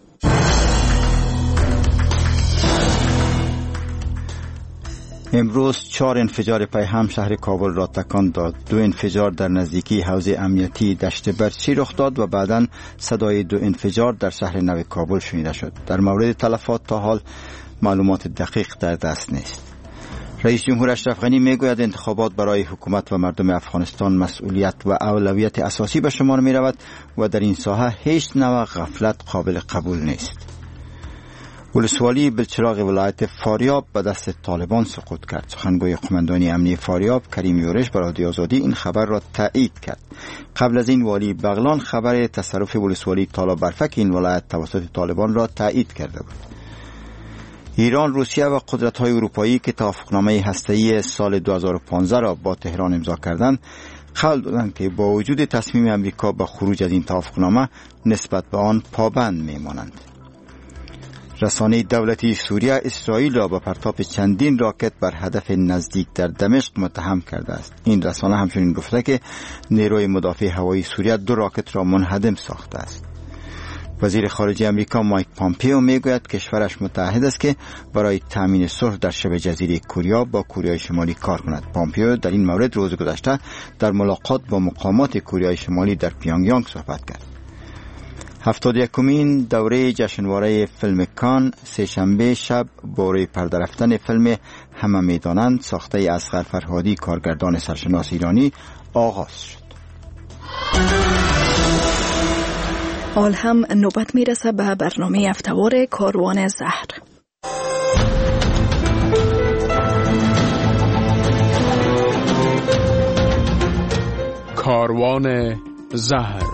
امروز 4 انفجار پای هم شهر کابل را تکان داد. 2 انفجار در نزدیکی حوزه امنیتی دشت برچی رخ داد و بعداً صدای 2 انفجار در شهر نو کابل شنیده شد. در مورد تلفات تا حال معلومات دقیق در دست نیست. رئیس جمهور اشرف غنی میگوید انتخابات برای حکومت و مردم افغانستان مسئولیت و اولویت اساسی به شمار می رود و در این ساحه هیچ نوع غفلت قابل قبول نیست. ولسوالی بلچراغ ولایت فاریاب به دست طالبان سقوط کرد. سخنگوی قماندانی امنی فاریاب کریم یورش به رادیو آزادی این خبر را تایید کرد. قبل از این والی بغلان خبر تصرف ولسوالی تالا برفک این ولایت توسط طالبان را تایید کرده بود. ایران، روسیه و قدرت‌های اروپایی که توافقنامه هسته‌ای سال 2015 را با تهران امضا کردند، قول دادند که با وجود تصمیم امریکا به خروج از این توافقنامه نسبت به آن پابند می‌مانند. رسانه دولتی سوریه اسرائیل را به پرتاب چندین راکت بر هدف نزدیک در دمشق متهم کرده است. این رسانه همچنین گفته که نیروی مدافع هوایی سوریه 2 راکت را منهدم ساخته است. وزیر خارجه امریکا مایک پامپیو میگوید کشورش متعهد است که برای تامین صلح در شبه جزیره کوریا با کوریای شمالی کار کند. پامپیو در این مورد روز گذشته در ملاقات با مقامات کوریای شمالی در پیانگیانگ صحبت کرد. 71مین دوره جشنواره فیلم کان سه‌شنبه شب با روی پرده رفتن فیلم همه میدانند ساخته اصغر فرهادی کارگردان سرشناس ایرانی آغاز شد. حال هم نوبت میرسه به برنامه هفته‌وار کاروان زهر. کاروان زهر.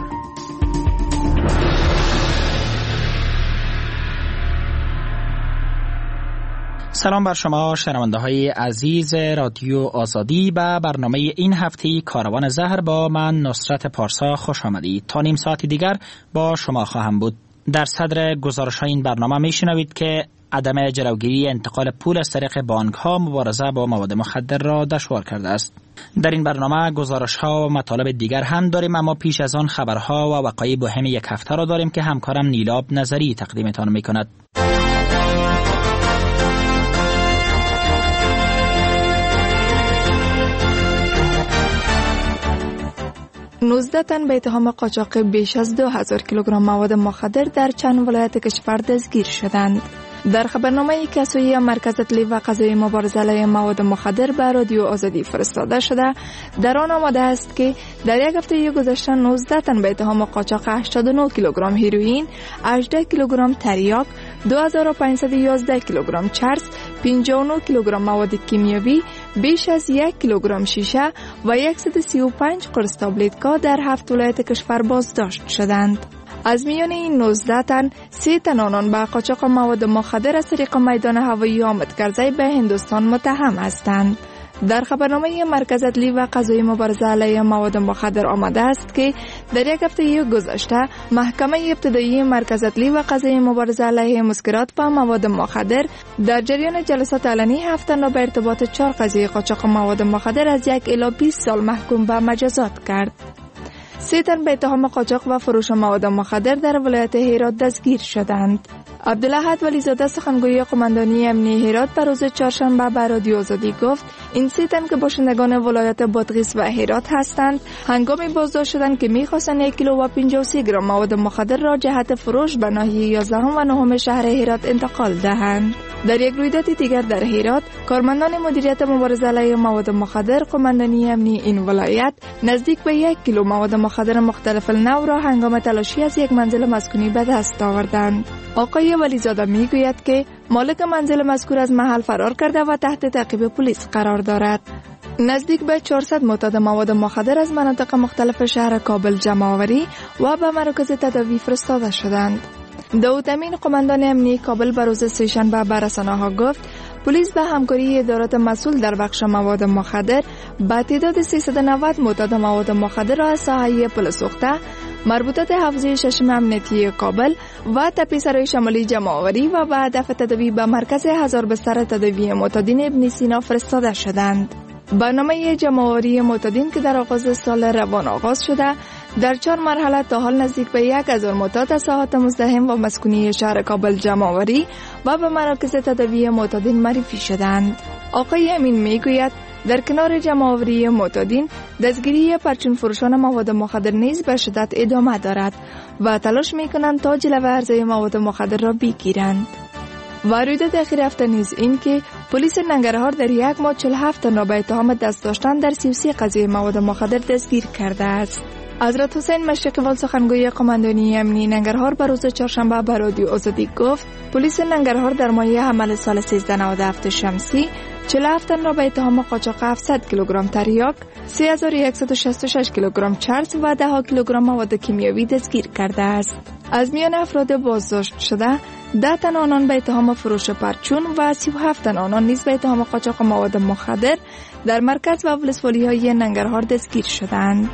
سلام بر شما شنونده های عزیز رادیو آزادی. به برنامه این هفته کاروان زهر با من نصرت پارسا خوش آمدید. تا نیم ساعت دیگر با شما خواهم بود. در صدر گزارش های این برنامه می شنوید که عدم جلوگیری انتقال پول از طریق بانک ها مبارزه با مواد مخدر را دشوار کرده است. در این برنامه گزارش ها و مطالب دیگر هم داریم، اما پیش از آن خبرها و وقایع مهم یک هفته را داریم که همکارم نیلاب نظری تقدیمتان می کند. 19 تن به اتهام قاچاق بیش از 2000 کیلوگرم مواد مخدر در چند ولایت کشور دستگیر شدند. در خبرنامه کسایی مرکز اطلاعی و قضایی مبارزه علیه مواد مخدر به رادیو آزادی فرستاده شده، در آن آمده است که در یک هفته گذشته 19 تن به اتهام قاچاق 89 کیلوگرم هیروئین، 18 کیلوگرم تریاک، 2511 کیلوگرم چرس، 59 کیلوگرم مواد کیمیاوی، بیش از 1 کیلوگرم شیشه و 135 قرص تابلت‌ها در 7 ولایت کشور بازداشت شدند. از میان این 19 تن 3 تن آنان به قاچاق مواد مخدر از طریق میدان هوایی آمد کرزی به هندوستان متهم هستند. در خبرنامه مرکز عدلی و قضایی مبارزه علیه مواد مخدر آمده است که در یک هفته گذشته محکمه ابتدایی مرکز عدلی و قضایی مبارزه علیه مسکرات و مواد مخدر در جریان جلسات علنی 7 تن را به ارتباط 4 قضیه قاچاق مواد مخدر از 1 الی 20 سال محکوم به مجازات کرد. 3 تن به اتهام قاچاق و فروش مواد مخدر در ولایت هرات دستگیر شدند. عبدالاحد ولیزاده سخنگوی قماندانی امنیتی هرات به روز چهارشنبه به رادیو آزادی گفت این 3 تن که باشندگان ولایت بادغیس و هرات هستند هنگامی بازداشت شدند که می‌خواستند 1 کیلو و 53 گرم مواد مخدر را جهت فروش به ناحیه 11 و 9 شهر هرات انتقال دهند. در یک رویداد دیگر در هرات کارمندان مدیریت مبارزه علیه مواد مخدر قماندانی امنی این ولایت نزدیک به 1 کیلو مواد مخدر مختلف النوع را هنگام تلاشی از یک منزل مسکونی به دست آوردند. آقای ولیزاده میگوید که مالک منزل مذکور از محل فرار کرده و تحت تعقیب پلیس قرار دارد. نزدیک به 400 معتاد مواد مخدر از مناطق مختلف شهر کابل جمع آوری و به مراکز تداوی فرستاده شدند. داود امین قماندان امنی کابل به روز سه‌شنبه به رسانه‌ها گفت پلیس به همکاری ادارات مسئول در بخش مواد مخدر به تعداد 390 معتاد مواد مخدر را از ساحه پل سوخته مربوطات حوزه ششم امنیتی کابل و تپه‌سرای شمالی جمع آوری و به هدف تداوی به مرکز 1000 بستر تداوی معتادین ابن سینا فرستاده شدند. برنامه جمع آوری معتادین که در آغاز سال روان آغاز شده در 4 مرحله تا حال نزدیک به 1000 معتاد از ساحات مزدحم و مسکونی شهر کابل جمع آوری و به مراکز تداوی معتادین معرفی شدند. آقای امین میگوید در کنار جمع آوری معتادین دستگیری پرچون فروشان مواد مخدر نیز به شدت ادامه دارد و تلاش میکنند تا جلوه عرضه مواد مخدر را بگیرند. و رویداد اخیر هفته نیز این که پلیس ننگرهار در 1 ماه 47 تن را به اتهام دست داشتن در 33 قضیه مواد مخدر دستگیر کرده است. حضرت حسین مشرقی سخنگوی قماندانی امنی ننگرهار به روز چهارشنبه به رادیو آزادی گفت پلیس ننگرهار در ماه حمل سال 1397 شمسی 47 تن را به اتهام قاچاق 700 کیلوگرم تریاک، 3166 کیلوگرم چرس و 10 کیلوگرم مواد کیمیاوی دستگیر کرده است. از میان افراد بازداشت شده 10 تن آنان به اتهام فروش پرچون و 37 تن آنان نیز به اتهام قاچاق مواد مخدر در مرکز و ولسوالی‌های ننگرهار دستگیر شدند.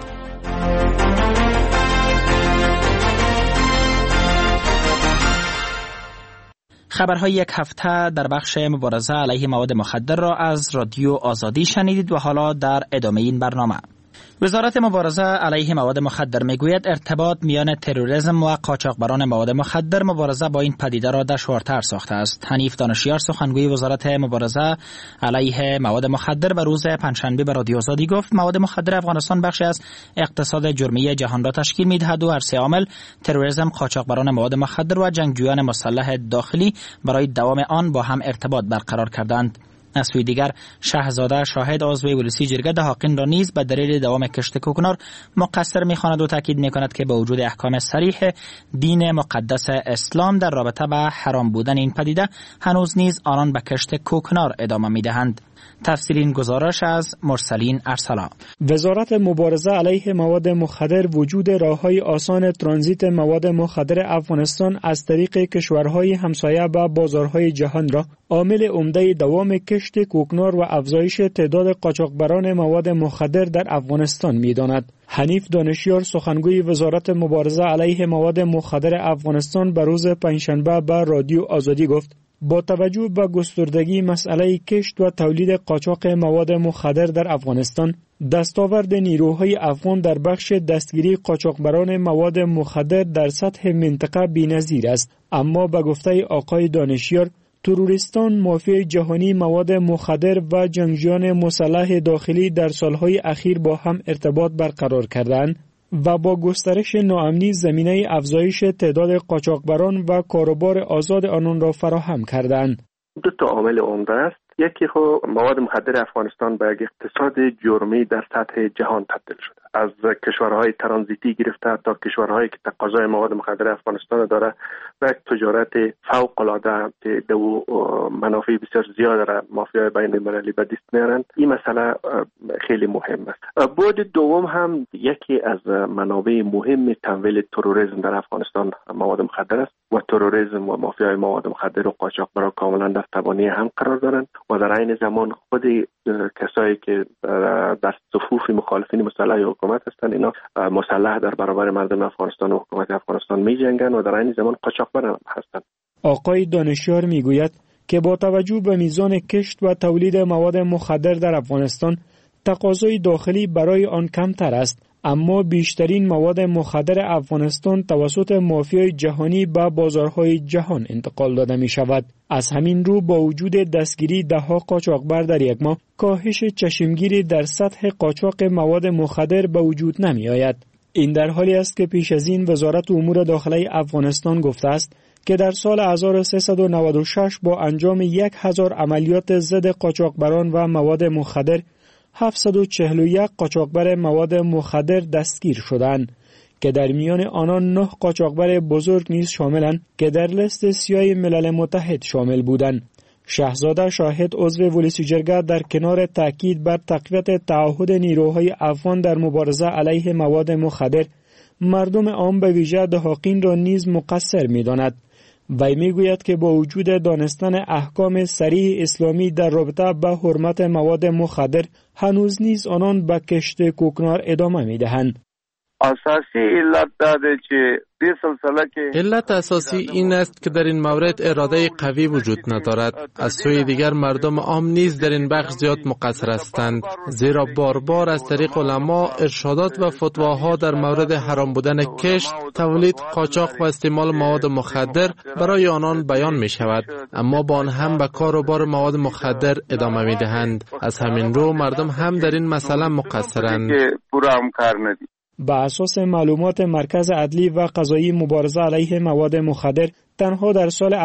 خبرهای یک هفته در بخش مبارزه علیه مواد مخدر را از رادیو آزادی شنیدید و حالا در ادامه این برنامه. وزارت مبارزه علیه مواد مخدر میگوید ارتباط میان تروریسم و قاچاقبران مواد مخدر مبارزه با این پدیده را دشوارتر ساخته است. حنیف دانشیار سخنگوی وزارت مبارزه علیه مواد مخدر به روز پنجشنبه به رادیو آزادی گفت مواد مخدر افغانستان بخشی از اقتصاد جرمی جهان را تشکیل می‌دهد و هر سه عامل تروریسم، قاچاقبران مواد مخدر و جنگجویان مسلح داخلی برای دوام آن با هم ارتباط برقرار کردند. از سوی دیگر شهزاده شاهد عضو ولسی جرگه دهاقین را نیز به دلیل دوام کشت کوکنار مقصر می‌خواند و تاکید می‌کند که با وجود احکام صریح دین مقدس اسلام در رابطه با حرام بودن این پدیده هنوز نیز آنان به کشت کوکنار ادامه می‌دهند. تفسیر این گزارش از مرسلین ارسلا. وزارت مبارزه علیه مواد مخدر وجود راه‌های آسان ترانزیت مواد مخدر افغانستان از طریق کشورهای همسایه به بازارهای جهان را عامل عمده دوام کشت کوکنار و افزایش تعداد قاچاقبران مواد مخدر در افغانستان می‌داند. حنیف دانشیار سخنگوی وزارت مبارزه علیه مواد مخدر افغانستان به روز پنجشنبه به رادیو آزادی گفت با توجه به گستردگی مسئله کشت و تولید قاچاق مواد مخدر در افغانستان، دستاورد نیروهای افغان در بخش دستگیری قاچاقبران مواد مخدر در سطح منطقه بی‌نظیر است. اما به گفته آقای دانشیار، تروریستان مافیای جهانی مواد مخدر و جنگجویان مسلح داخلی در سالهای اخیر با هم ارتباط برقرار کردند و با گسترش ناامنی زمینه افزایش تعداد قاچاقبران و کاروبار آزاد آنان را فراهم کردند. 2 عامل عمده است. یکی مواد مخدر افغانستان به اقتصاد جرمی در سطح جهان تبدیل شده. از کشورهای ترانزیتی گرفته تا کشورهایی که تقاضای مواد مخدر افغانستان داره و یک تجارت فوق العاده که دو منافع بسیار زیاد را مافیای بین المللی به دست میارند. این مسئله خیلی مهم است. بعد دوم هم یکی از منابع مهم تمویل تروریسم در افغانستان مواد مخدر است و تروریسم و مافیای مواد مخدر و قاچاقبران کاملا در تبانی هم قرار دارند و در عین زمان خود کسایی که در صفوف مخالفین مسلح حکومت هستند اینا مسلح در برابر مردم افغانستان و حکومت افغانستان می جنگند و در عین زمان قاچاقبر هستند. آقای دانشیار میگوید که با توجه به میزان کشت و تولید مواد مخدر در افغانستان تقاضای داخلی برای آن کمتر است، اما بیشترین مواد مخدر افغانستان توسط مافیای جهانی به بازارهای جهان انتقال داده می شود. از همین رو با وجود دستگیری ده‌ها قاچاقبر در یک ماه، کاهش چشمگیری در سطح قاچاق مواد مخدر به وجود نمی آید. این در حالی است که پیش از این وزارت امور داخلی افغانستان گفته است که در سال 1396 با انجام 1000 عملیات ضد قاچاقبران و مواد مخدر 741 قاچاقبر مواد مخدر دستگیر شدند که در میان آنان 9 قاچاقبر بزرگ نیز شاملند که در لیست سیاه ملل متحد شامل بودند. شهزاده شاهد عضو ولسی جرگه در کنار تاکید بر تقویت تعهد نیروهای افغان در مبارزه علیه مواد مخدر، مردم عام به ویژه دهاقین را نیز مقصر می‌داند. وی میگوید که با وجود دانستن احکام صریح اسلامی در رابطه به حرمت مواد مخدر، هنوز نیز آنان به کشت کوکنار ادامه میدهند. اساسی علت داده که علت اساسی این است که در این مورد اراده قوی وجود ندارد. از سوی دیگر مردم عام نیز در این بخش زیاد مقصر هستند، زیرا بار بار از طریق علما ارشادات و فتواها در مورد حرام بودن کشت، تولید، قاچاق و استعمال مواد مخدر برای آنان بیان می شود، اما با آن هم به کار و بار مواد مخدر ادامه می دهند. از همین رو مردم هم در این مسئله مقصرند. با اساس معلومات مرکز عدلی و قضایی مبارزه علیه مواد مخدر، تنها در سال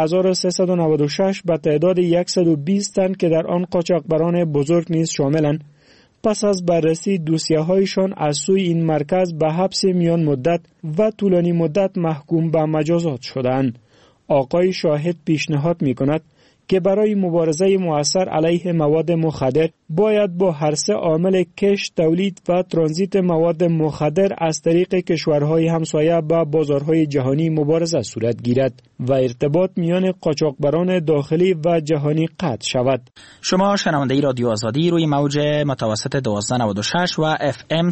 1396 به تعداد 120 تن که در آن قاچاقبران بزرگ نیز شاملند، پس از بررسی دوسیه‌هایشان از سوی این مرکز به حبس میان مدت و طولانی مدت محکوم به مجازات شدند. آقای شاهد پیشنهاد می‌کند که برای مبارزه مؤثر علیه مواد مخدر باید با هر سه عامل کشت، تولید و ترانزیت مواد مخدر از طریق کشورهای همسایه با بازارهای جهانی مبارزه صورت گیرد و ارتباط میان قاچاقبران داخلی و جهانی قطع شود. شما شنونده رادیو آزادی روی موج متوسط 1296 و FM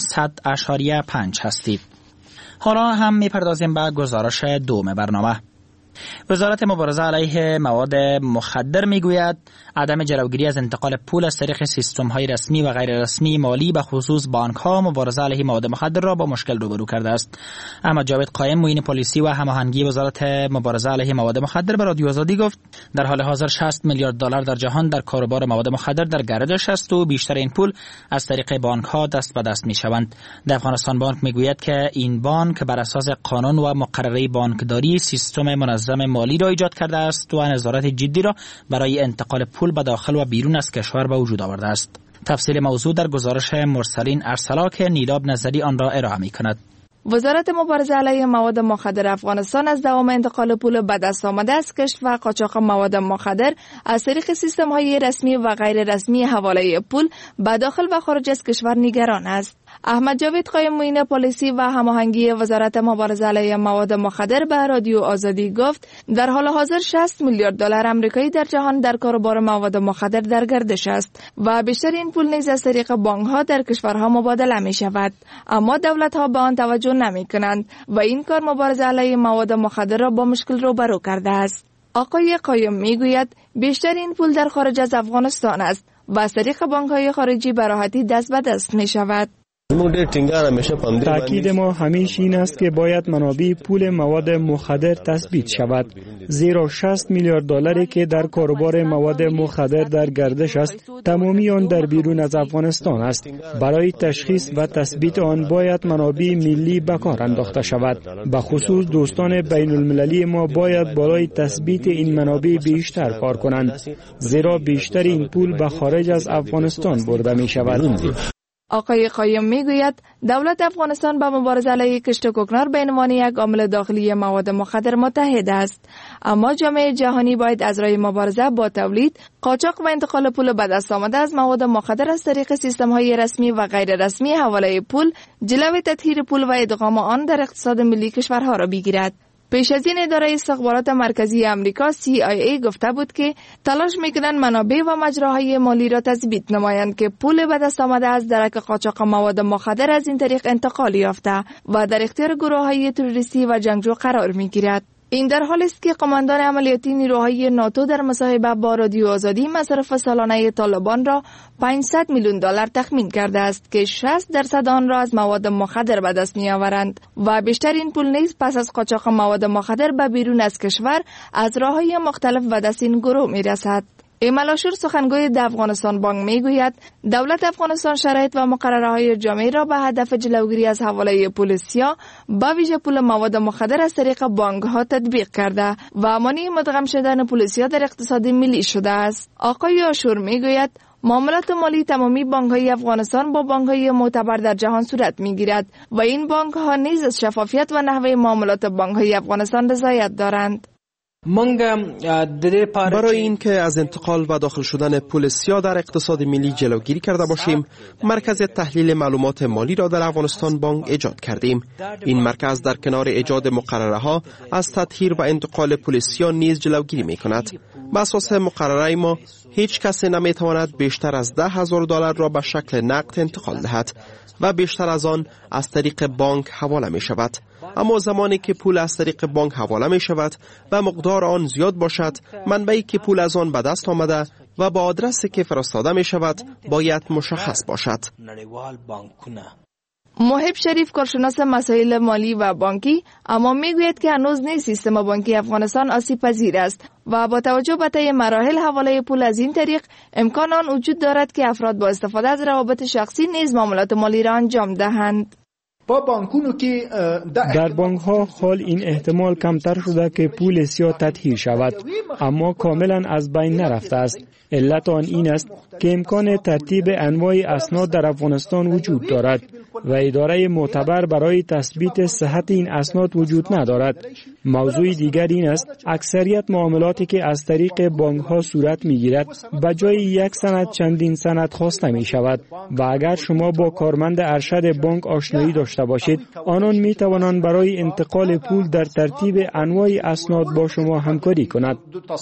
100.5 هستید. حالا هم میپردازیم به گزارش دوم برنامه. وزارت مبارزه علیه مواد مخدر میگوید عدم جلوگیری از انتقال پول از طریق سیستم‌های رسمی و غیر رسمی مالی به خصوص بانک‌ها مبارزه علیه مواد مخدر را با مشکل روبرو کرده است. احمد جاوید قائم معین پلیسی و هماهنگی وزارت مبارزه علیه مواد مخدر به رادیو آزادی گفت در حال حاضر 60 میلیارد دلار در جهان در کاروبار مواد مخدر در گردش است و بیشتر این پول از طریق بانک‌ها دست به دست می‌شوند. در افغانستان بانک میگوید که این بانک بر اساس قانون و مقرره بانکداری سیستم منظم مالی را ایجاد کرده است و نظارت جدی را برای انتقال پول به داخل و بیرون از کشور به وجود آورده است. تفصیل موضوع در گزارش مرسلین ارسلا که نیلاب نظری آن را ارائه می‌کند. وزارت مبارزه علیه مواد مخدر افغانستان از دوام انتقال پول به دست آمده از کشت و قاچاق مواد مخدر از طریق سیستم‌های رسمی و غیر رسمی حواله پول به داخل و خارج از کشور نگران است. احمد جاوید قائم معین پلیسی و هماهنگی وزارت مبارزه علیه مواد مخدر به رادیو آزادی گفت در حال حاضر 60 میلیارد دلار آمریکایی در جهان در کاروبار مواد مخدر در گردش است و بیشتر این پول نیز از طریق بانک‌ها در کشورها مبادله می شود، اما دولت‌ها به آن توجه نمی کنند و این کار مبارزه علیه مواد مخدر را با مشکل روبرو کرده است. آقای قائم میگوید بیشتر این پول در خارج از افغانستان است و از طریق بانک‌های خارجی به راحتی دست به دست می شود. تأکید ما همیشه این است که باید منابع پول مواد مخدر تثبیت شود، زیرا 60 میلیارد دلاری که در کاروبار مواد مخدر در گردش است تمامی آن در بیرون از افغانستان است. برای تشخیص و تثبیت آن باید منابع ملی به کار انداخته شود. به خصوص دوستان بین المللی ما باید برای تثبیت این منابع بیشتر کار کنند، زیرا بیشتر این پول به خارج از افغانستان برده می شود. آقای قایم میگوید دولت افغانستان به مبارزه علیه کشت کوکنار به عنوان یک عامل داخلی مواد مخدر متحد است، اما جامعه جهانی باید از راه مبارزه با تولید، قاچاق و انتقال پول به دست آمده از مواد مخدر از طریق سیستم‌های رسمی و غیر رسمی حواله پول، جلوی تطهیر پول و ادغام آن در اقتصاد ملی کشورها را بگیرد. پیش از این اداره استخبارات مرکزی امریکا CIA گفته بود که تلاش میکنند منابع و مجراهای مالی را تثبیت نمایند که پول به دست آمده از درک قاچاق مواد مخدر از این طریق انتقال یافته و در اختیار گروه‌های تروریستی و جنگجو قرار میگیرد. این در حالی است که قماندان عملیاتی نیروهای ناتو در مصاحبه با رادیو آزادی مصرف سالانه طالبان را $500 میلیون تخمین کرده است که 60% آن را از مواد مخدر به دست می آورند و بیشتر این پول نیز پس از قاچاق مواد مخدر به بیرون از کشور از راه‌های مختلف به دست این گروه می رسد. ایمالاشور سخنگوی د افغانستان بانک میگوید دولت افغانستان شرایط و مقرره‌های جامعه را به هدف جلوگیری از حواله پول سیاه با ویژه پول مواد مخدر از طریق بانک‌ها تطبیق کرده و مانع مدغم شدن پول سیاه در اقتصاد ملی شده است. آقای آشور میگوید معاملات مالی تمامی بانک‌های افغانستان با بانک‌های معتبر در جهان صورت می‌گیرد و این بانک‌ها نیز از شفافیت و نحوه معاملات بانک‌های افغانستان رضایت دارند. برای اینکه از انتقال و داخل شدن پول سیاه در اقتصاد ملی جلوگیری کرده باشیم، مرکز تحلیل معلومات مالی را در افغانستان بانک ایجاد کردیم. این مرکز در کنار ایجاد مقرره ها از تطهیر و انتقال پول سیاه نیز جلوگیری می کند. بر اساس مقرره ما هیچ کسی نمی تواند بیشتر از $10,000 را به شکل نقد انتقال دهد و بیشتر از آن از طریق بانک حواله می شود. اما زمانی که پول از طریق بانک حواله می شود و مقدار آن زیاد باشد، منبعی که پول از آن به دست آمده و با آدرسی که فرستاده می شود باید مشخص باشد. محب شریف کارشناس مسائل مالی و بانکی اما میگوید که هنوز نیز سیستم بانکی افغانستان آسیب پذیر است و با توجه به طی مراحل حواله پول از این طریق امکان آن وجود دارد که افراد با استفاده از روابط شخصی نیز معاملات مالی را انجام دهند. در بانک ها حال این احتمال کمتر شده که پول سیاه تطهیر شود، اما کاملا از بین نرفته است. علت آن این است که امکان ترتیب انواع اسناد در افغانستان وجود دارد و اداره معتبر برای تثبیت صحت این اسناد وجود ندارد. موضوع دیگر این است اکثریت معاملاتی که از طریق بانک ها صورت می گیرد به جای یک سند چندین سند خواسته می شود و اگر شما با کارمند ارشد بانک آشنایی داشته باشید، آنان می توانند برای انتقال پول در ترتیب انواع اسناد با شما همکاری کند.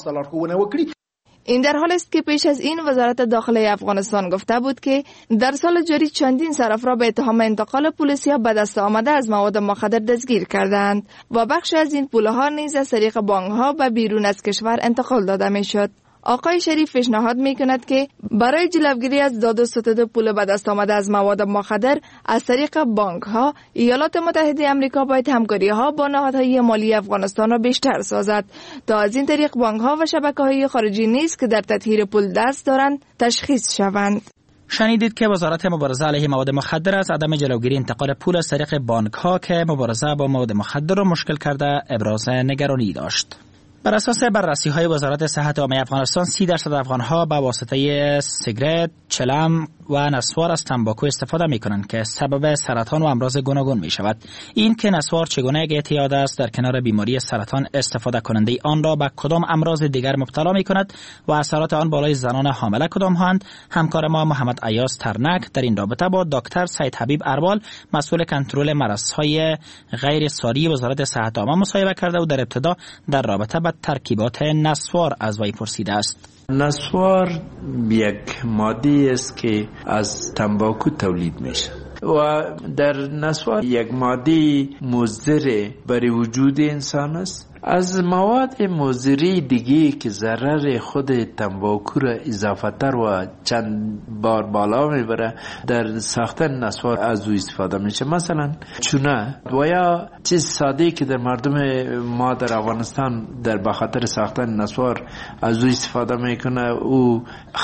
این در حال است که پیش از این وزارت داخلی افغانستان گفته بود که در سال جاری چندین صرف را به اتهام انتقال پول سیاه به دست آمده از مواد مخدر دستگیر کردند و بخشی از این پولها نیز از طریق بانک‌ها به بیرون از کشور انتقال داده میشد. آقای شریف پیشنهاد میکند که برای جلوگیری از داد و ستد پول به دست آمده از مواد مخدر از طریق بانک‌ها، ایالات متحده آمریکا باید همکاری‌ها با نهادهای مالی افغانستان را بیشتر سازد تا از این طریق بانک‌ها و شبکه‌های خارجی نیز که در تطهیر پول دست دارند تشخیص شوند. شنیدید که وزارت مبارزه علیه مواد مخدر از عدم جلوگیری انتقال پول از طریق بانک‌ها که مبارزه با مواد مخدر را مشکل کرده ابراز نگرانی داشت. بر اساس بررسی‌های وزارت صحت عامه افغانستان 30% افغان‌ها به واسطه سیگرت، چلم و نسوار از تنباکو استفاده می‌کنند که سبب سرطان و امراض گوناگون می‌شود. این که نسوار چگونه اعتیاد است در کنار بیماری سرطان، استفاده کننده آن را به کدام امراض دیگر مبتلا می‌کند و اثرات آن بالای زنان حامله کدام هستند، همکار ما محمد ایاز ترنک در این رابطه با دکتر سید حبیب اربال مسئول کنترل مرض‌های غیر ساری وزارت صحت عامه مصاحبه کرده و در ابتدا در رابطه با ترکیبات نسوار از وی پرسیده است. نسوار یک ماده است که از تنباکو تولید میشه و در نسوار یک ماده مضر برای وجود انسان است. از مواد مضری دیگه که ضرر خود تنباکو را اضافه تر و چند بار بالا میبره در ساختن نسوار از او استفاده میشه. مثلا چونه و یا چیز ساده که در مردم ما در افغانستان در بخاطر ساختن نسوار از او استفاده میکنه، او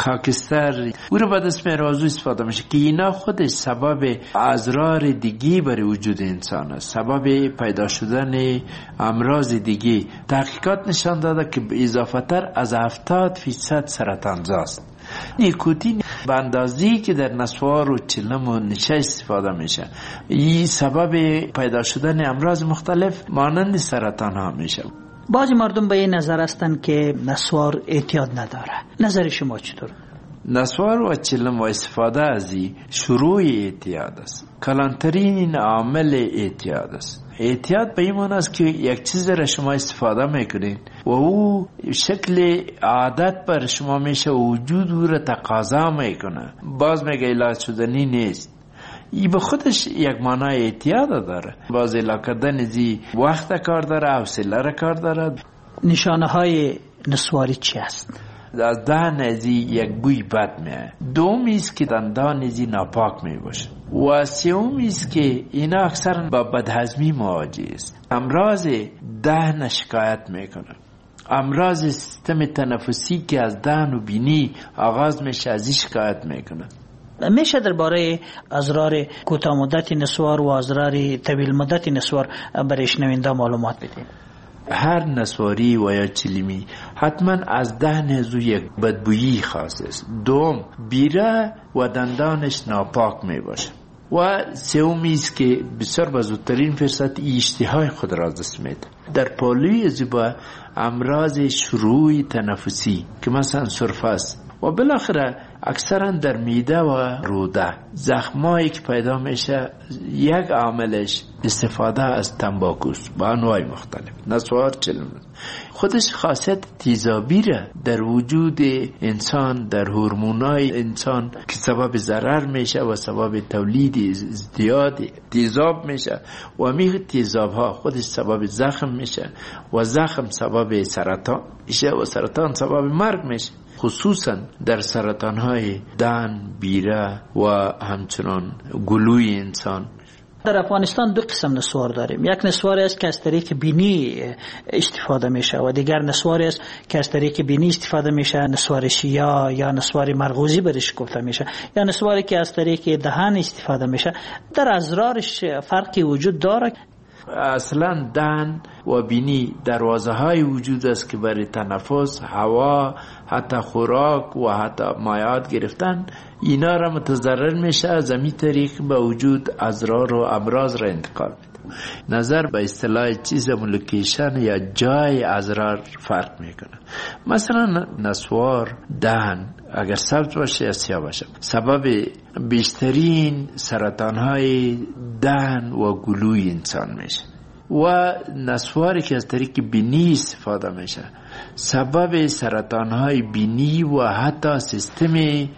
خاکستر او رو به دست میاره از او استفاده میشه که اینا خودش سبب اضرار دیگه برای وجود انسان است، سبب پیدا شدن امراض دیگه. تحقیقات نشان داده که اضافه تر از 70% سرطانزاست. نیکوتین به اندازه‌ای که در نسوار و چلم و نشه استفاده میشه، این سبب پیدا شدن امراض مختلف مانند سرطان ها میشه. بعضی مردم به این نظر هستند که نسوار اعتیاد نداره. نظر شما چطور؟ نسوار و چلم و استفاده از این شروع اعتیاد است. کلانترین عامل اعتیاد است. اعتیاد به این معنی است که یک چیز را شما استفاده میکنید و او شکل عادت بر شما میشه و وجود او را تقاضا میکنه، باز میگه علاج شدنی نیست. این به خودش یک معنای اعتیاد داره. باز علاج کردن زی وقت کار داره، حوصله را کار داره. نشانه های نسواری چی است؟ از دهن ازی یک بوی بد میه. دومی است که دندان ازی ناپاک می باشه و سومی است که اینا اکثر با بدهضمی مواجه است. امراض دهن شکایت میکنه. امراض سیستم تنفسی که از دهن و بینی آغاز میشه از شکایت میکنه. میشه درباره اضرار کوتاه مدت نسوار و اضرار طویل مدت نسوار برای شنونده معلومات بدید؟ هر نسواری و یا چلیمی حتما از دهن ازو یک بدبویی خاص است. دوم، بیره و دندانش ناپاک می باشه و سومی است که بسیار به زودترین فرصت اشتهای خود را دست میده. در پالوی زیبا امراض شروع تنفسی که مثلا سرفه است و بالاخره اکثرا در میده و روده زخمایی که پیدا میشه، یک عاملش استفاده از تنباکوست با انواع مختلف. نسوار چلم خودش خاصیت تیزابی را در وجود انسان، در هورمونای انسان که سبب ضرر میشه و سبب تولید ازدیاد تیزاب میشه و همین تیزاب ها خودش سبب زخم میشه و زخم سبب سرطان میشه و سرطان سبب مرگ میشه، خصوصا در سرطان های دهن، بیره و همچنان گلوی انسان. در افغانستان دو قسم نسوار داریم. یک نسواری است که از طریق بینی استفاده میشه و دیگر نسواری است که از طریق بینی استفاده میشه، نسوار شیعه یا نسوار مرغوزی برش گفته میشه، یا نسواری که از طریق دهن استفاده میشه. در اضرارش فرقی وجود داره؟ اصلا دهن و بینی دروازه های وجود است که برای تنفس، هوا، حتی خوراک و حتی مایعات گرفتن اینا را متضرر میشه. از همین طریق به وجود اضرار و امراض را انتقال میده. نظر به اصطلاح چیز لوکیشن یا جای اضرار فرق میکنه. مثلا نسوار دهن اگر سبز باشه یا سیاه باشه سبب بیشترین سرطان های دهن و گلوی انسان میشه و نسواری که از طریق بینی استفاده میشه سبب سرطان های بینی و حتی سیستم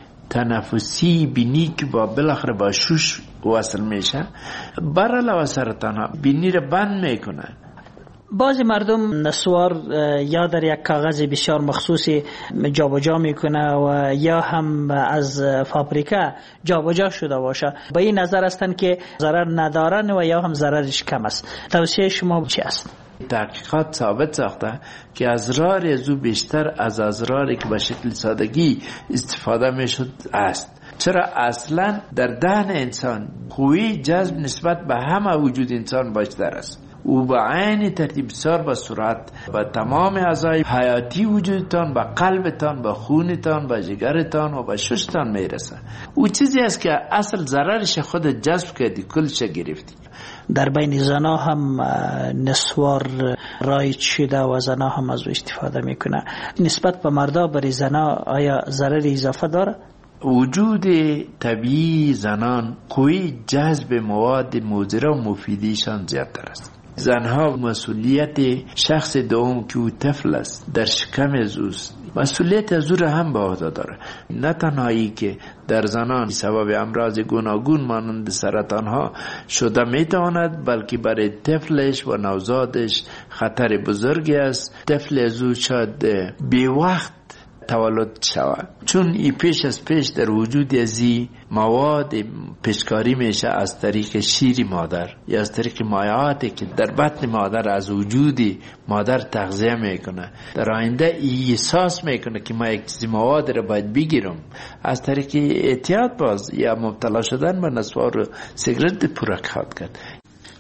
تنفسی بینی که با بالاخره با شوش وصل میشه برعلاوه سرطان ها بینی رو بند میکنه. بعضی مردم نسوار یا در یک کاغذ بسیار مخصوصی جابجا میکنه و یا هم از فابریکه جابجا شده باشه. به این نظر هستند که ضرر ندارن و یا هم ضررش کم است. توصیه شما چی است؟ تحقیقات ثابت ساخته که اضرار ازو بیشتر از اضراری که به شکل سادگی استفاده میشد است. چرا اصلا در دهن انسان قوی جذب نسبت به همه وجود انسان بیشتر است. او با عین ترتیب بسیار با سرعت با تمام اعضای حیاتی وجودتان، با قلبتان، با خونتان، با جگرتان و با ششتان میرسه. او چیزی است که اصل ضررش خود جذب کردی کلش گرفتی. در بین زنا هم نسوار رایج شده و زنا هم از او استفاده میکنه. نسبت به مردا برای زنا آیا ضرر اضافه داره؟ وجود طبیعی زنان قوی جذب مواد مضر و مفیدیشان زیادتر است. زنها مسئولیت شخص دوم که او طفل است در شکم اوست مسئولیت از او را هم به عهده داره. نه تنهایی که در زنان سبب امراض گوناگون مانند سرطان ها شده میتواند بلکه برای طفلش و نوزادش خطر بزرگی است. طفل از او شاید بی وقت تولد شود چون ای پیش از پیش در وجود ازی مواد پیشکاری میشه از طریق شیر مادر یا از طریق مایعاتی که در بطن مادر از وجود مادر تغذیه میکنه. در آینده ای احساس میکنه که ما یک چیزی مواد را باید بگیرم، از طریق اعتیاد باز یا مبتلا شدن به نسوار و سیگرت پرک خواهد کرد.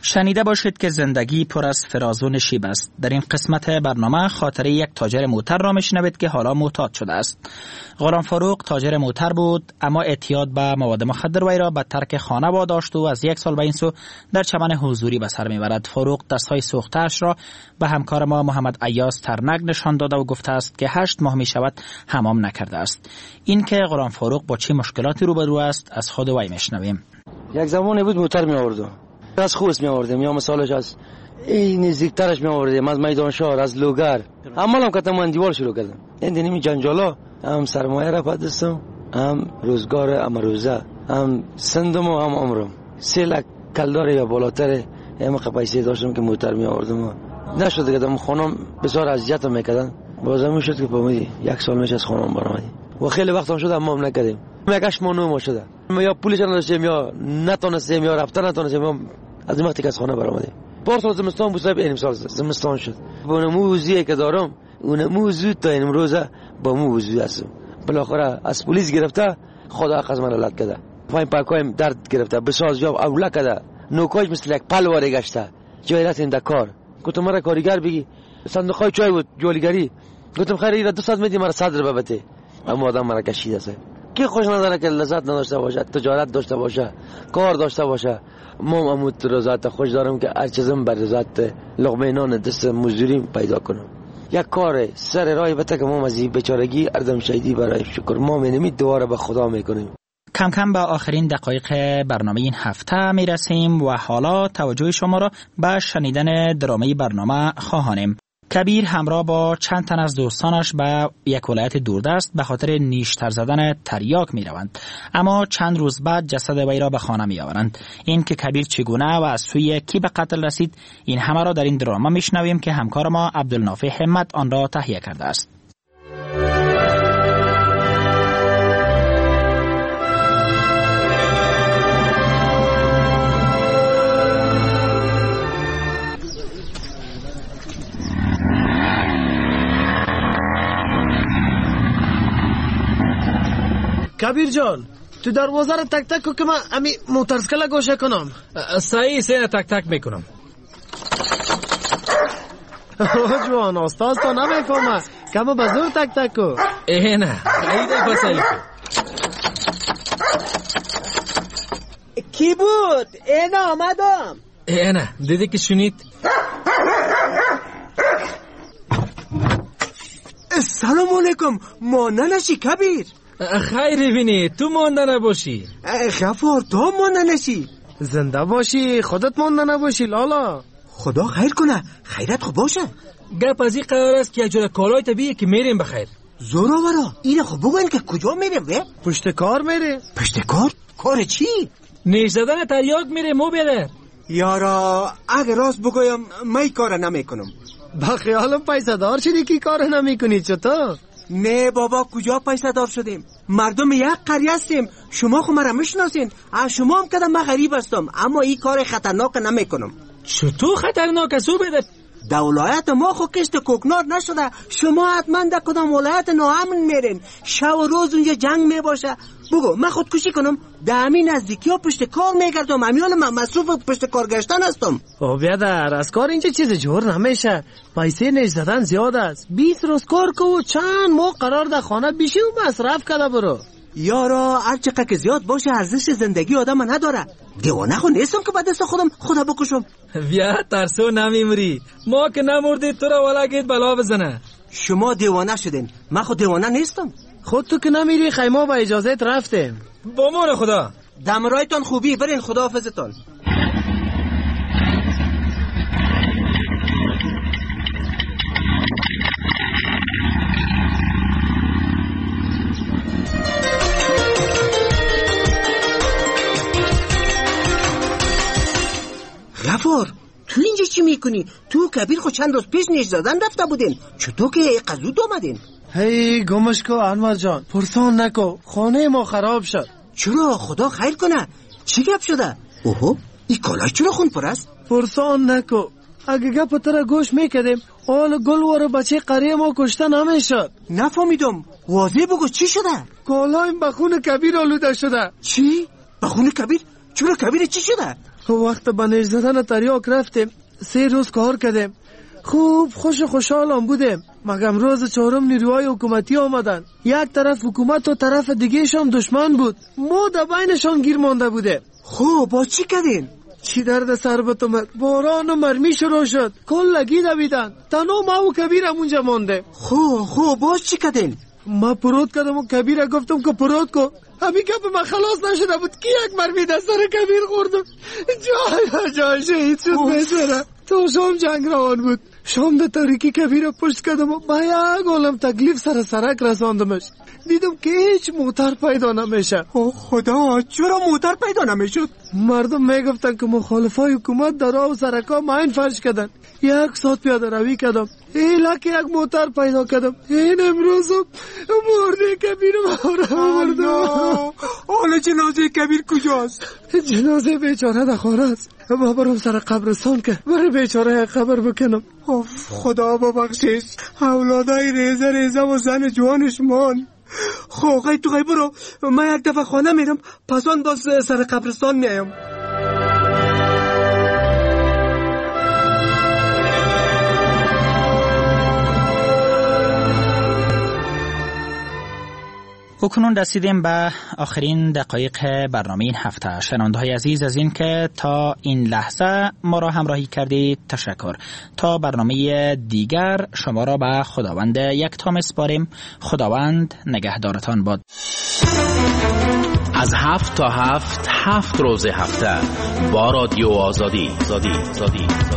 شنیده باشید که زندگی پر از فراز و نشیب است. در این قسمت برنامه خاطره یک تاجر موتر را میشنوید که حالا معتاد شده است. غلام فاروق تاجر موتر بود، اما اعتیاد به مواد مخدر وی را به ترک خانه واداشت و از 1 سال به این سو در چمن حضوری به سر میبرد. فاروق دستهای سوخته‌اش را به همکار ما محمد ایاز ترنگ نشان داده و گفته است که 8 ماه می شود حمام نکرده است. این که غلام فاروق با چه مشکلاتی روبرو است از خود وی میشنویم. یک زمانی بود موتر می آوردم، از خوست می آوردیم، یا مثالش از این نزدیکترش می آوردیم، از میدان شهر، از لوگر. عملم کردم، من دیوار شروع کردم. این دنیمی جنجالا هم سرمایه را پدستم، هم روزگار، هم روزه، هم سندم و هم عمرم. 3 لک کلدار یا بالاتر هم پیسه داشتم که موتر می آوردم. نشد دیگه، دم خانم بسیار اذیتم میکردن. بازم شد که فهمیدی 1 سال میشه از خانم برآمدی و خیلی وقت شد حمام نکردیم. 8 ماه 9 ماه شده، یا پولش نداشتیم یا نتونستیم یا رفتن نتونستیم. از این وقتی که از خانه برآمدیم پارسال زمستان بود، صاحب این سال زمستان شد. با موضوعی که دارم اون موضوع تا این روزه با موضوع هستم. بالاخره از پلیس گرفته، خدا از من لات کرده، پای پاکایم درد گرفته، بساز جاب اوله کرده، نوکاش مثل یک پلواره گشته. جای رفتیم در کار، گفتم مرا کارگر بگی، صندوقای چای بود جولیگری. گفتم خیر اینا 200 میدی مرا صدر ببته. اما آدم مرا کشیده است. کی خوش نداره که لذت نداشته باشه، تجارت داشته باشه، کار داشته باشه. ما اموت رضایت خوش دارم که هر چیزم بر رضایت لقمه نان دست مزدوری پیدا کنم. یک کار سر راه بته که ما از این بیچارگی اردم شهیدی برای شکر ما می‌نمید دوباره به خدا میکنیم. کم کم به آخرین دقایق برنامه این هفته میرسیم و حالا توجه شما را به شنیدن درامه برنامه خواهانیم. کبیر همراه با چند تن از دوستانش به یک ولایت دوردست به خاطر نیشتر زدن تریاک می روند، اما چند روز بعد جسد وی را به خانه می آورند. این که کبیر چگونه و از سوی کی به قتل رسید، این همه را در این درامه می شنویم که همکار ما عبدالنافع همت آن را تهیه کرده است. کبیر جان، تو دروازه رو تک تک که من امی موترسکل گوشه کنم. صحیح سینه تک تک میکنم. جوان استاد تو نمیفهمه، کم بزرگ تک تک کو. نه خیلی بسایی کو. کی بود؟ اینا آمدم. نه دیدی که شنید؟ سلام علیکم، مانده نشی کبیر. خیری بینی تو مانده نباشی. غفار تو مانده نشی، زنده باشی، خودت مانده نباشی. لالا خدا خیر کنه، خیرت خوب باشه. گپ از این قرار است که اجاره کالای طبیعی که میریم بخیر. زوراورا اینه خب بگوین که کجا میریم؟ پشت کار میره. پشت کار؟ کار چی؟ نیش زدن تریاک میره مو بیادر. یارا اگه راست بگویم من کار نمیکنم. با خیالم پیسه دار شدی که کار نمیکنی چطور؟ نه بابا، کجا پیسه دار شدیم؟ مردم یک قریه هستیم، شما خو مرا میشناسین. شما هم کدام من غریب هستم، اما این کار خطرناک نمیکنم. چطور خطرناک است؟ در ولایت ما خو کشت کوکنار نشده. شما حتما در کدام ولایت ناامن میرین، شب و روز اونجا جنگ میباشه. بگو من خودکشی کنم؟ در همین نزدیکی ها پشت کار میگردم، همیال من مصروف پشت کار گشتن هستم. بیادر از کار اینجا چیز جور نمیشه، پیسه نیش زدن زیاد است. 20 روز کار کو، چند ماه قرار در خانه بیشی و مصرف کده برو. یارا هر چقدر که زیاد باشه ارزش زندگی آدم نداره. دیوانه خو نیستم که به دست خودم خدا بکشم. بیا ترسو نمیمری، ما که نمردی تو را ولگید بلا بزنه. شما دیوانه شدین، من خود دیوانه نیستم. خود تو که نمیری خیمه با اجازت رفتیم. با مان خدا. دمرایتان خوبی، برین خدا حافظتان. غفار تو اینجا چی میکنی؟ تو کبیر خود چند روز پیش نیش زدن رفته بودین، چطور که قزود آمدین؟ هی گمش کو انور جان، پرسان نکو، خانه ما خراب شد. چرا؟ خدا خیر کنه، چی گپ شده؟ اوهو این کالای چرا خون پر است؟ پرسان نکو، اگه گپ تر گوش میکردیم حال گلوار بچه قریه ما کشته نمیشد. نفهمیدم، واضح بگو چی شده؟ کالایم به خون کبیر آلوده شده. چی؟ به خون کبیر؟ چرا کبیر چی شده؟ وقت به نیش زدن تریاک رفتیم 3 روز کار کردیم خوب خوشحالم بودیم مگم روز 4 نیروهای حکومتی آمدن یک طرف حکومت و طرف دیگه شان دشمن بود ما در بینشان گیر مانده بوده خب با چی کردین؟ چی درد سر بتومد باران و مرمی شروع شد کلگی دویدن تنها ما و کبیر اونجا مانده خب باز چی کردین؟ ما پرود کردم و کبیر گفتم که پرود کو همین گپ من خلاص نشده بود که یک مرمی در سر کبیر خوردم جای شهید شد بیچاره تا شام جنگ روان بود شام در تاریکی کبیر پشت کردم و با یک عالم تکلیف سرک رساندمش دیدم که هیچ موتر پیدا نمیشه خدا چرا موتر پیدا نمیشد؟ مردم میگفتن که مخالفای حکومت در راه و سرکا ماین فرش کردن 1 ساعت پیاده روی کردم ایلک یک موتر پیدا کردم این امروز مرده کبیر مردم حالا جنازه کبیر کجاست؟ جنازه بیچاره در خانه است ما برم سر قبرستان که برای بیچاره قبر بکنم خدا ببخشش اولادای ریزه و زن جوانش مان خب تو برو من یک دفعه خانه میرم پس آن باز سر قبرستان میایم اکنون رسیدیم به آخرین دقایق برنامه این هفته. شنونده‌های عزیز از این که تا این لحظه ما را همراهی کردید تشکر. تا برنامه دیگر شما را به خداوند یکتا می‌سپاریم. خداوند نگهدارتان باد. از 7 تا 7 روز هفته با رادیو آزادی.